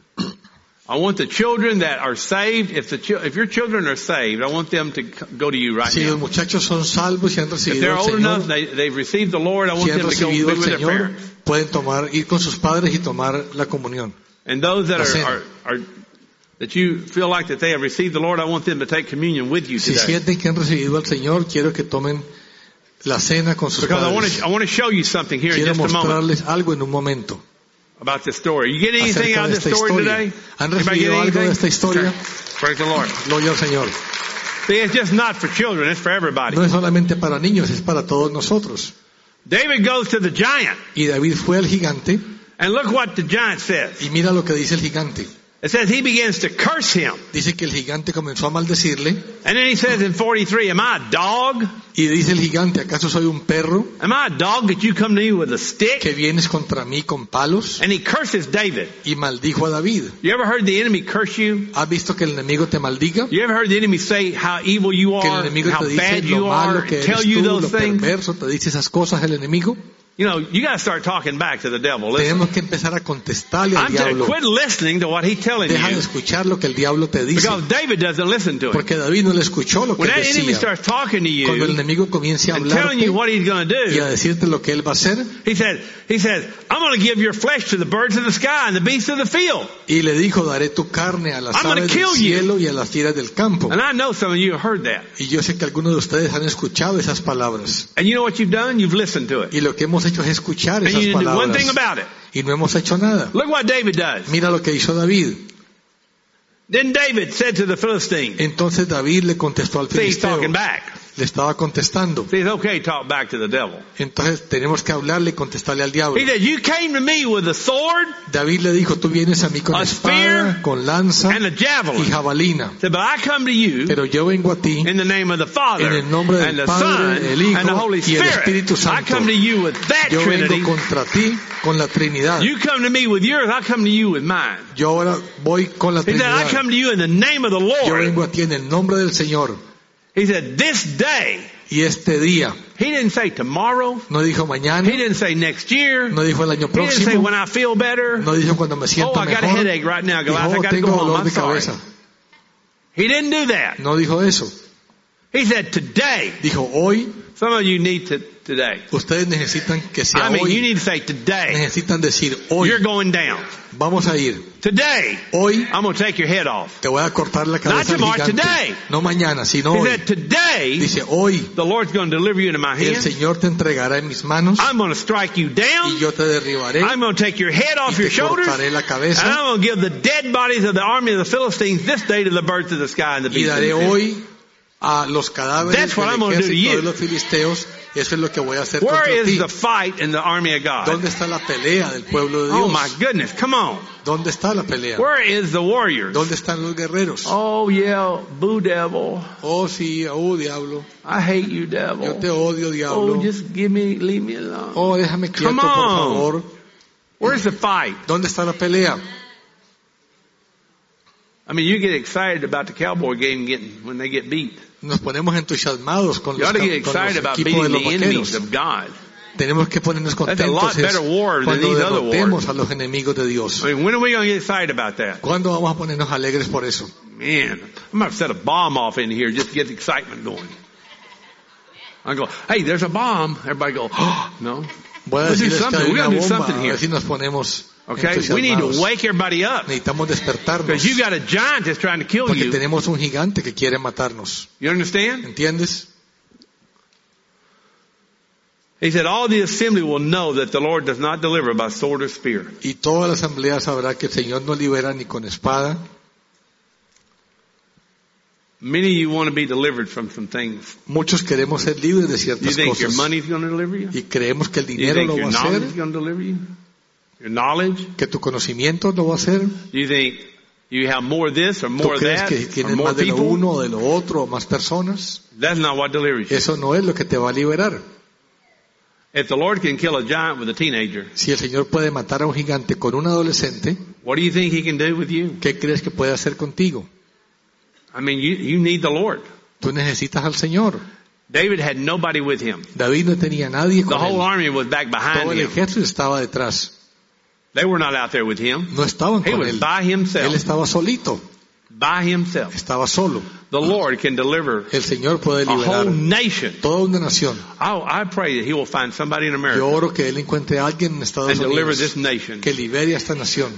I want the children that are saved, if your children are saved, I want them to go to you right Si los now. muchachos son salvos y han If recibido they're al old enough, Señor, they've received the Lord, I want si han them to go recibido be al with their Señor, parents. pueden ir con sus padres y tomar la comunión. And those that La cena. are that you feel like that they have received the Lord, I want them to take communion with you Si today. sienten que han recibido al Señor, quiero que tomen la cena con sus Because padres. I want to show you something here in Quiero just a moment mostrarles algo en un momento about this story. You get anything acerca out de of this esta story historia. today? ¿Han Everybody get recibido algo de anything? esta historia? Okay. Praise the Lord. Gloria al Señor. See, it's just not for children, it's for everybody. No es solamente para niños, es para todos nosotros. David goes to the giant, Y David fue al gigante and look what the giant says. y mira lo que dice el gigante. It says he begins to curse him. Dice que el gigante comenzó a maldecirle And then he says in 43, am I a dog? y dice el gigante, ¿acaso soy un perro Am I a dog that you come to me with a stick? que vienes contra mí con palos? And he curses David. Y maldijo a David. You ever heard the enemy curse you? ¿Has visto que el enemigo te maldiga? You ever heard the enemy say how evil you Que el are, enemigo how te bad dice you lo are, malo que tell eres you tú, those lo things? perverso, te dice esas cosas el enemigo. You know, you got to start talking back to the devil. Listen, Tenemos que empezar a contestarle al I'm telling you, diablo. quit listening to what he's telling Deja de you, escuchar lo que el diablo te dice. because David doesn't listen to him. Porque David no le escuchó lo que When él that enemy decía. starts talking to Cuando el you enemigo comience a and telling you hablarte what he's going to y a do, decirte lo que él va a hacer, he says, I'm going to give your flesh to the birds of the sky and the beasts of the field. y le dijo, daré tu carne a las I'm gonna aves del kill you. cielo y a las fieras del campo. And I know some of you have heard that. Y yo sé que algunos de ustedes han escuchado esas palabras. And you know what you've done? You've listened to it. Y lo que hemos hecho es escuchar And esas you didn't do one palabras. thing about it. Y no hemos hecho nada. Look what David does. Mira lo que hizo David. Then David said to the Philistine, Entonces David le contestó al see, he's filisteo. talking back. Le estaba contestando. See, it's okay to talk back to the devil. Entonces tenemos que hablarle y contestarle al diablo. He said, you came to me with a sword David le dijo, tú vienes a mí con A espada, spear con lanza and a y javelin. jabalina. He said, but I come to you Pero yo vengo a ti in the name of the Father en el nombre del and the Padre, Son el Hijo and the Holy y el Spirit. Espíritu I Santo. come to you with that Yo vengo Trinity. contra ti con la Trinidad. You come to me with yours, I come to you with mine. Yo ahora voy con la He said, I Trinidad. come to you in the name of the Yo Lord. vengo a ti en el nombre del Señor. He said, this day. Y este día, He didn't say tomorrow. no dijo mañana, He didn't say next year. no dijo el año He didn't say próximo, when I feel better. no dijo cuando me siento Oh, I got a mejor. headache right now, Dijo, Goliath. I "Oh, got to tengo go home. dolor I'm de sorry." cabeza. He didn't do that. No dijo eso. He said today. Dijo hoy. Some of you need to today. Ustedes necesitan que sea I mean, you hoy. need to say today. Necesitan decir hoy. You're going down. Vamos a ir. Today. Hoy I'm going to take your head off. te voy a cortar la Not cabeza al tomorrow, gigante. today. No mañana, sino He hoy. said today. Dice hoy The Lord's going to deliver you into my el hands. Señor te entregará en mis manos I'm going to strike you y down. yo te derribaré I'm going to take your head y off your te shoulders. cortaré la And cabeza I'm going to give the dead bodies of the army of the Philistines this day to the birds of the sky and the y beasts of the daré field. hoy a los cadáveres That's what del I'm gonna do to ejército you. de los filisteos. Eso es lo que voy a hacer Where contra is ti. the fight in the army of God? ¿Dónde está la pelea del pueblo de Oh Dios? my goodness, come on. ¿Dónde está la pelea? Where is the warriors? ¿Dónde están los guerreros? Oh yeah, boo devil. Oh sí, oh diablo. I hate you, Yo te devil. odio, diablo. Oh, just leave me alone. Oh, déjame quieto, Come por on. favor. Where's the fight? ¿Dónde está la pelea? I mean, you get excited about the Cowboy game when they get beat. Nos ponemos entusiasmados con You los, ought to get con los excited about equipos de beating los the enemies vaqueros. of God. Tenemos que ponernos That's a lot contentos es better war than cuando these other derrotemos wars. a los enemigos de Dios. I mean, when are we going to get excited about that? ¿Cuándo vamos a ponernos alegres por eso? Man, I'm going to set a bomb off in here just to get the excitement going. I go, hey, there's a bomb. Everybody go, oh, no. Voy a Let's do decirles que something. hay We una gotta do bomba, something a here. ver si nos ponemos Okay? We need to entusiasmados. wake everybody up. Necesitamos despertarnos, Because you got a giant that's trying to kill porque you. tenemos un gigante que quiere matarnos. You understand? ¿Entiendes? He said, all the assembly will know that the Lord does not deliver by sword or spear. Y toda la asamblea sabrá que el Señor no libera ni con espada Many of you want to be delivered from some things. Muchos queremos ser libres de You ciertas think your cosas money's going to deliver you? y creemos que el Do you dinero think lo your va a knowledge is hacer, going to deliver you? Your knowledge? que tu conocimiento lo va a hacer. Do you think you have more of this or ¿Tú more of crees that que or tienes more más de lo people? uno o de lo otro o más personas? That's not what delivers you. Eso no es lo que te va a liberar. If the Lord can kill a giant with a teenager, Si el Señor puede matar a un gigante con un adolescente, what do you think He can do with you? ¿qué crees que puede hacer contigo? I mean, you need the Lord. Tú necesitas al Señor. David had nobody with him. David no tenía nadie The con whole él. army was back behind Todo el him. ejército estaba detrás. They were not out there with him. No estaban He con was él. by Él himself. estaba solito. By himself. Estaba solo. The Lord can deliver El Señor puede a liberar whole nation. toda una nación. I pray that He will find somebody in Yo America oro que Él encuentre a alguien en Estados and deliver Unidos this nation. que libere a esta nación.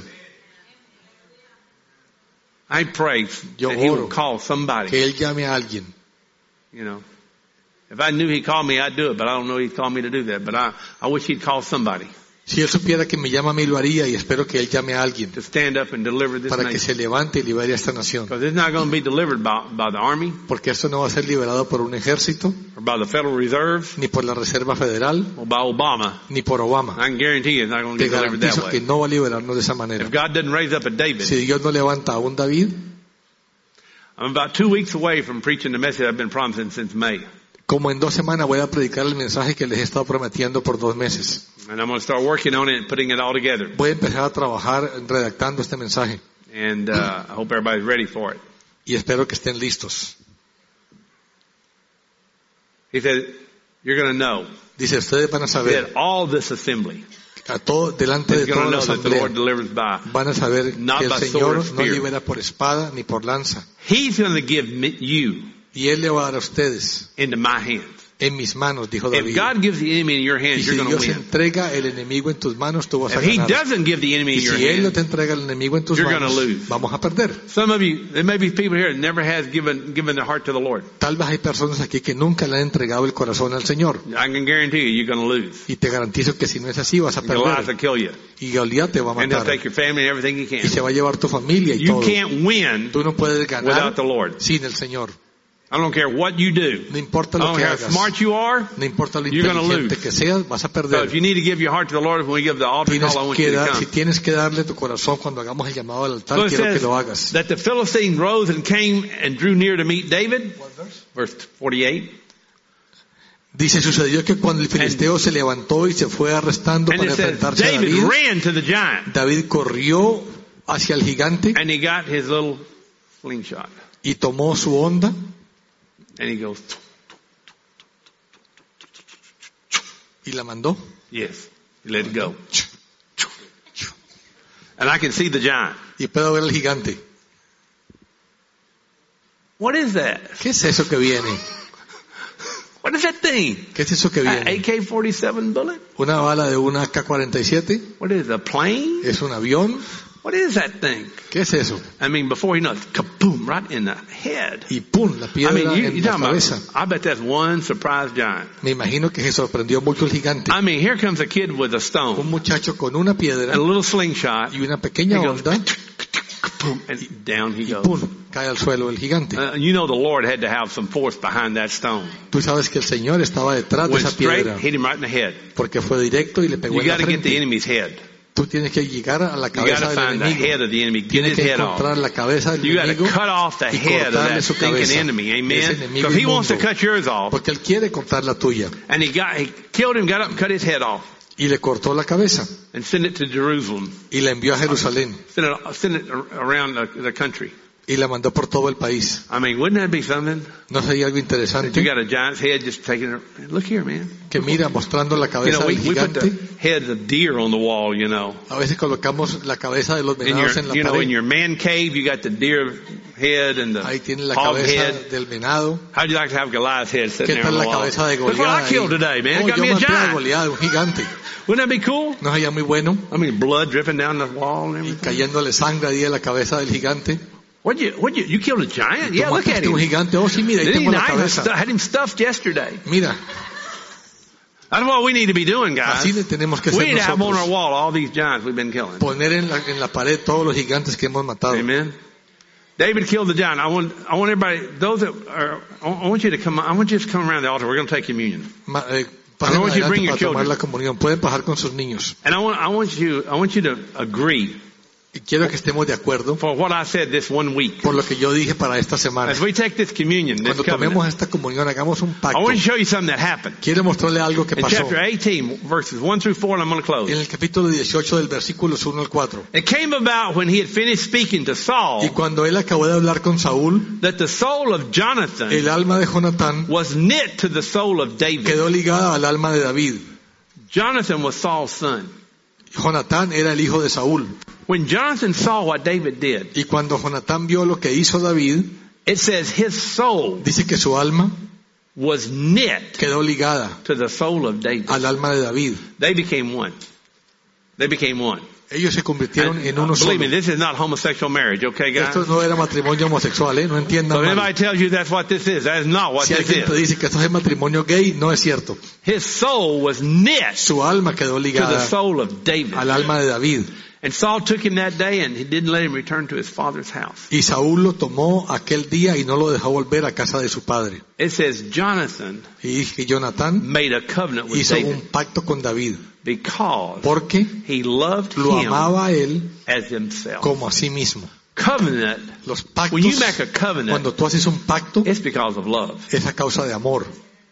I pray Yo that He oro will call somebody. Que Él llame a alguien. You know, if I knew He'd call me, I'd do it, but I don't know He'd call me to do that. But I wish He'd call somebody Si Él supiera que me llama a mí, lo haría, y espero que Él llame a alguien to stand up and deliver this para que nation. se levante y libere a esta nación. Because it's not going to be delivered by the Army Porque esto no va a ser liberado por un ejército, or by the Federal Reserve ni por la Reserva Federal, or by Obama. ni por Obama. I can guarantee you it's not going to Te get delivered that garantizo que way. no va a liberarnos de esa manera. If God doesn't raise up a David, Si Dios no levanta a un David, I'm about 2 weeks away from preaching the message I've been promising since May. como en 2 semanas voy a predicar el mensaje que les he estado prometiendo por 2 meses. And I'm going to start working on it and putting it all together. Voy a empezar a trabajar redactando este mensaje And I hope everybody's ready for it. y espero que estén listos. He said, you're going to know Dice, ustedes van a saber, that all this assembly a todo, delante is de going toda to la know that the Lord asamblea, delivers by. van a saber Not que el by Señor sword or no spear. libera por espada ni por lanza. He's going to give you Y Él le va a dar a ustedes into my hands. en mis manos, dijo If David. God gives the enemy in your Y hands, si you're going to Dios win. entrega el enemigo en tus manos, tú vas a If He ganar. doesn't give the enemy Y in your si Él no hands, te entrega el enemigo en tus you're gonna manos, lose. vamos a perder. some of you, there may be people here that never has given their heart to the Lord. Tal vez hay personas aquí que nunca le han entregado el corazón al Señor. I can guarantee you, you're going to lose. Y te garantizo que si no es así, vas a Goliath will perder. kill you. Y Goliat te va a And he'll matar. take your family and everything he Y can. se va a llevar tu familia y You todo. can't win Tú no puedes without ganar the Lord. sin el Señor. I don't care what you do. No importa I lo don't que care how hagas. smart you are. No importa lo You're gonna inteligente lose. que seas, vas a So if perder. you need to give your heart to the Lord when we give the altar Tienes call, I want you que to dar, si come. tienes que darle tu corazón cuando hagamos el llamado al altar, So it quiero que says lo hagas. that the Philistine rose and came and drew near to meet David. Verse 48. Dice, sucedió que cuando el filisteo se levantó y se fue arrestando And para it says enfrentarse a David David, ran to the giant David corrió hacia el gigante and he got his little slingshot. y tomó su onda And he goes, y la mandó. yes, he let it go. And I can see the giant. Y puedo ver al gigante. What is that? ¿Qué es eso que viene? What is that thing? ¿Qué es eso que An viene? AK-47 bullet? ¿Una bala de una AK-47? What is it, a plane? ¿Es un avión? What is that thing? ¿Qué es eso? I mean, before you know it, kaboom, right in the head. Y pum, la I piedra mean, en you're la talking cabeza. about, I bet that's one surprise giant. Me imagino que se sorprendió mucho el gigante. I mean, here comes a kid with a Un stone muchacho con una piedra and a little slingshot, y una pequeña He goes, onda kaboom, and down he y goes. pum, cae al suelo el gigante. You know the Lord had to have some force behind that stone. Tú sabes que el Señor estaba detrás de Went esa straight, piedra hit him right in the head. porque fue directo y le pegó You en la got to get the frente. enemy's head. Tú tienes que llegar a la You got cabeza to del find the enemigo. head of the enemy. Get Tienes his que head off. encontrar la cabeza del You got to enemigo cut off the y head of cortarle that su stinking cabeza. enemy. Ese Amen. enemigo Because he wants to inmundo. cut yours off. Porque él quiere cortar la tuya. And he killed him, got up and cut his head off Y le cortó la cabeza and sent it to Jerusalem. y la envió a Jerusalén Sent it around the country. y la mandó por todo el país. I mean, wouldn't that be something? ¿No sería algo That you interesante? got a giant's head just taking it. Look here, man. Que mira, mostrando la You cabeza know, del we put gigante. the heads of deer on the wall, you know. A veces colocamos la cabeza de los In venados en la in pared. your man cave, you got the deer head and the Ahí tiene la hog cabeza head. del venado. How'd you like to have Goliath's head sitting ¿Qué there on tal the la wall? cabeza de Look what I Goliat? killed today, man. Oh, Got yo me a maté a giant. Goliat, un gigante. Wouldn't that be cool? ¿No sería muy bueno? I mean, blood dripping down the wall and Y everything. cayéndole sangre ahí de la cabeza del gigante. You killed a giant? ¿Tú Yeah, look at mataste un him. gigante? Oh, sí, mira, ahí Isn't he tengo la nice? I cabeza. had him stuffed yesterday. Mira, That's what we need to be doing, guys. así le tenemos que We hacer need to have on our nosotros. wall all these giants we've been killing. Poner en la pared todos los gigantes que hemos matado. Amen. David killed the giant. I want everybody, those that are, I want you to come around the altar. We're going to take communion. Pasen I want you to bring adelante your para tomar children. la comunión. Pueden pasar con sus niños. And I want you to agree Y quiero que estemos de acuerdo for what I said this one week. por lo que yo dije para esta semana. As we take this communion, this Cuando tomemos covenant, esta comunión, hagamos un I pacto. want to show you something that happened. Quiero mostrarle algo que In pasó. chapter 18, verses 1 through 4, and I'm going to close. En el capítulo 18 del versículos 1 al 4. It came about when he had finished speaking to Saul Y cuando él acabó de hablar con Saúl, that the soul of Jonathan el alma de Jonatán was knit to the soul of David. quedó ligada al alma de David. Jonathan was Saul's son. Jonatán era el hijo de Saúl. When Jonathan saw what David did, Y cuando Jonatán vio lo que hizo David, it says his soul dice que su alma was knit quedó ligada to the soul of David. al alma de David. They became one. They became one. Ellos se convirtieron And, en uno believe me, solo. this is not homosexual marriage, okay, guys? Esto no era matrimonio homosexual, no So entiendan if anybody mal. tells you that's what this is, that is not what Si this alguien te is. dice que esto es matrimonio gay, no es cierto. His soul was knit Su alma quedó to the ligada soul of David. al alma de David. And Saul took him that day and he didn't let him return to his father's house. Y Saúl lo tomó aquel día y no lo dejó volver a casa de su padre. It says Jonathan Y dice que Jonatán made a covenant with hizo David un pacto con David because porque he loved lo him amaba a él as himself. como a sí mismo. Covenant, Los when you pactos, make a covenant, cuando tú haces un pacto, it's because of love. es a causa de amor.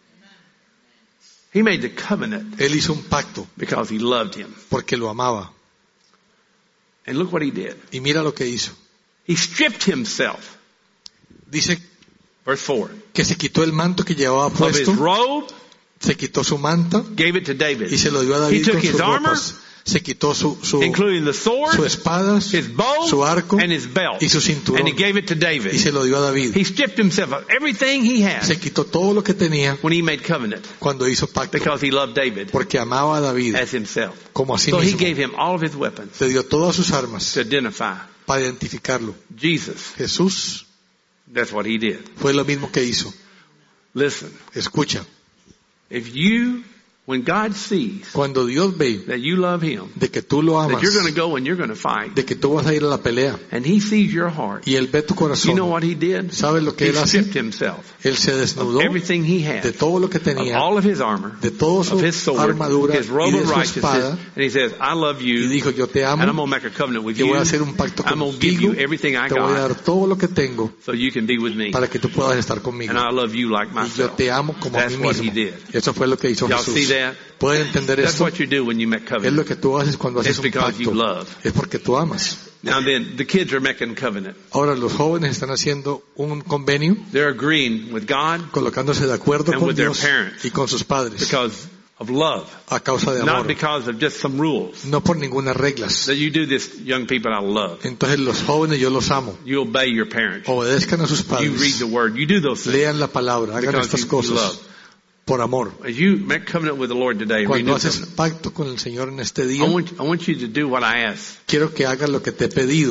He made the covenant Él hizo un pacto because he loved him. porque lo amaba. And look what he did. Y mira lo que hizo. He stripped himself, Dice verse 4, que se quitó el manto que llevaba of his puesto, robe, se quitó su manta gave it to David, y se lo dio a He David took con his sus armor, ropas. Se quitó su including the sword, espada, his bow, su arco and his belt, y su and he cinturón gave it to y David. se lo dio a David. He stripped himself of everything he had Se quitó todo lo que tenía when he made covenant cuando hizo pacto because he loved David porque amaba a David as himself. como a sí So he mismo. gave him all of his weapons Le dio todas sus armas to identify para identificarlo. Jesus. Jesús That's what he did. fue lo mismo que hizo. Listen, Escucha, when God sees cuando Dios ve that you love him, de que tú lo that amas, you're going to go and you're going to fight, de que tú vas a ir a la pelea and he sees your heart, y Él ve tu you know corazón, what he did? ¿sabes lo que He Él hace? stripped himself Él se of desnudó everything he de had, todo lo que of tenía, all of his armor, de toda su of his sword, armadura his y robe de of su righteousness, espada, and he says, I love y you, dijo, yo te and I'm amo, going to make a covenant with y you. voy a hacer un pacto I'm going to give contigo, you everything I te voy a got dar todo lo que tengo so you can be with me. para que tú puedas estar conmigo. And I love you like Y yo myself. te amo como a That's mí what he mismo. did. Eso fue lo que hizo Y'all see Jesús. that? ¿Pueden entender That's esto? what you do when you make Es covenant. lo que tú haces cuando haces It's un because you pacto. love. Es porque tú amas. Now then, the kids are making covenant. Ahora los jóvenes están haciendo un convenio, They're agreeing with God colocándose de acuerdo And con with their Dios parents. y con sus padres because of love, a causa de not amor, because of just some rules. no por ninguna reglas. That you do this, young people, out of love. Entonces los jóvenes yo los amo. You obey your parents. Obedezcan a sus You read padres. the word. You do those things Lean la palabra. Hagan because estas you cosas love. por amor. As you make covenant with the Lord today, Cuando renew haces covenant. pacto con el Señor en este I día, want you to do what I asked. quiero que hagas lo que te he pedido.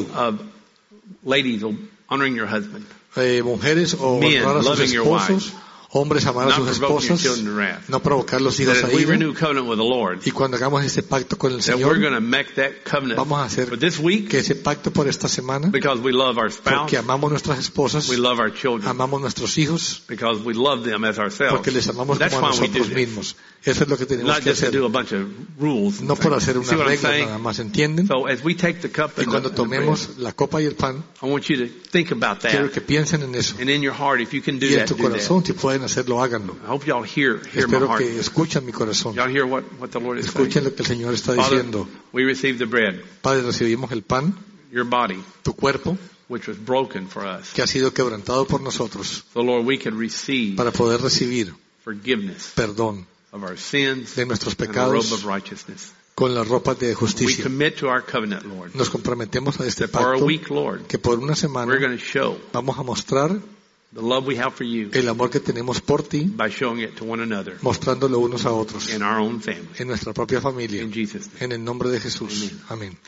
Ladies, honoring your husband. Mujeres o Men, honrar a sus loving your esposos, hombres amar a Not sus provoking your esposas, children to wrath. no provocar los hijos That a if we ira. renew covenant with the Lord, Y cuando hagamos ese pacto con el that we're Señor, going to make that covenant vamos a hacer for this week que ese pacto por esta semana, because we love our spouse, porque amamos nuestras esposas, we love our children, amamos nuestros hijos, because we love them as ourselves. porque les amamos That's como a why we do nosotros this. mismos. Eso es lo que tenemos Not que just to hacer. do a bunch of rules. and No por things. hacer See unas what I'm reglas saying? nada más, ¿entienden? So as we take the cup Y and cuando the bread, tomemos la copa y el pan, I want you to think about quiero that. que piensen en eso. And in your heart, if you can do Y en that, tu do that. corazón, si pueden hacerlo, háganlo. I hope y'all hear my Espero heart. que escuchen mi corazón. Y'all hear what the Lord is saying. Escuchen lo que el Señor está Father, diciendo. we receive the bread, Padre, recibimos el pan, your body, tu cuerpo, which was broken for us. que ha sido quebrantado por nosotros, So Lord, we can receive para poder recibir forgiveness perdón of our sins de nuestros and a robe pecados of righteousness. con las ropas de We justicia. commit to our covenant, Lord, Nos comprometemos a este that for a pacto week, Lord, que por una we're semana going to show vamos a mostrar the love we have for you el amor que tenemos por ti, by showing it to one another mostrándolo unos a otros in our own family. en nuestra propia familia. In Jesus' name. En el nombre de Jesús. Amén.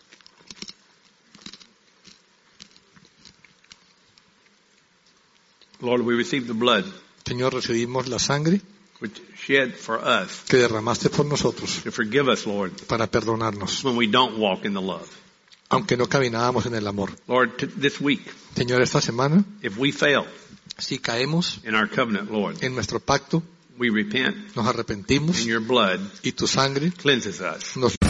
Lord, we receive the blood Señor, recibimos la sangre which shed for us que derramaste por nosotros to forgive us, Lord, para perdonarnos when we don't walk in the love. aunque no caminábamos en el amor. Lord, this week, Señor, esta semana, if we fail si caemos in our covenant, Lord, en nuestro pacto, we repent, nos arrepentimos and your blood y tu sangre cleanses us. nos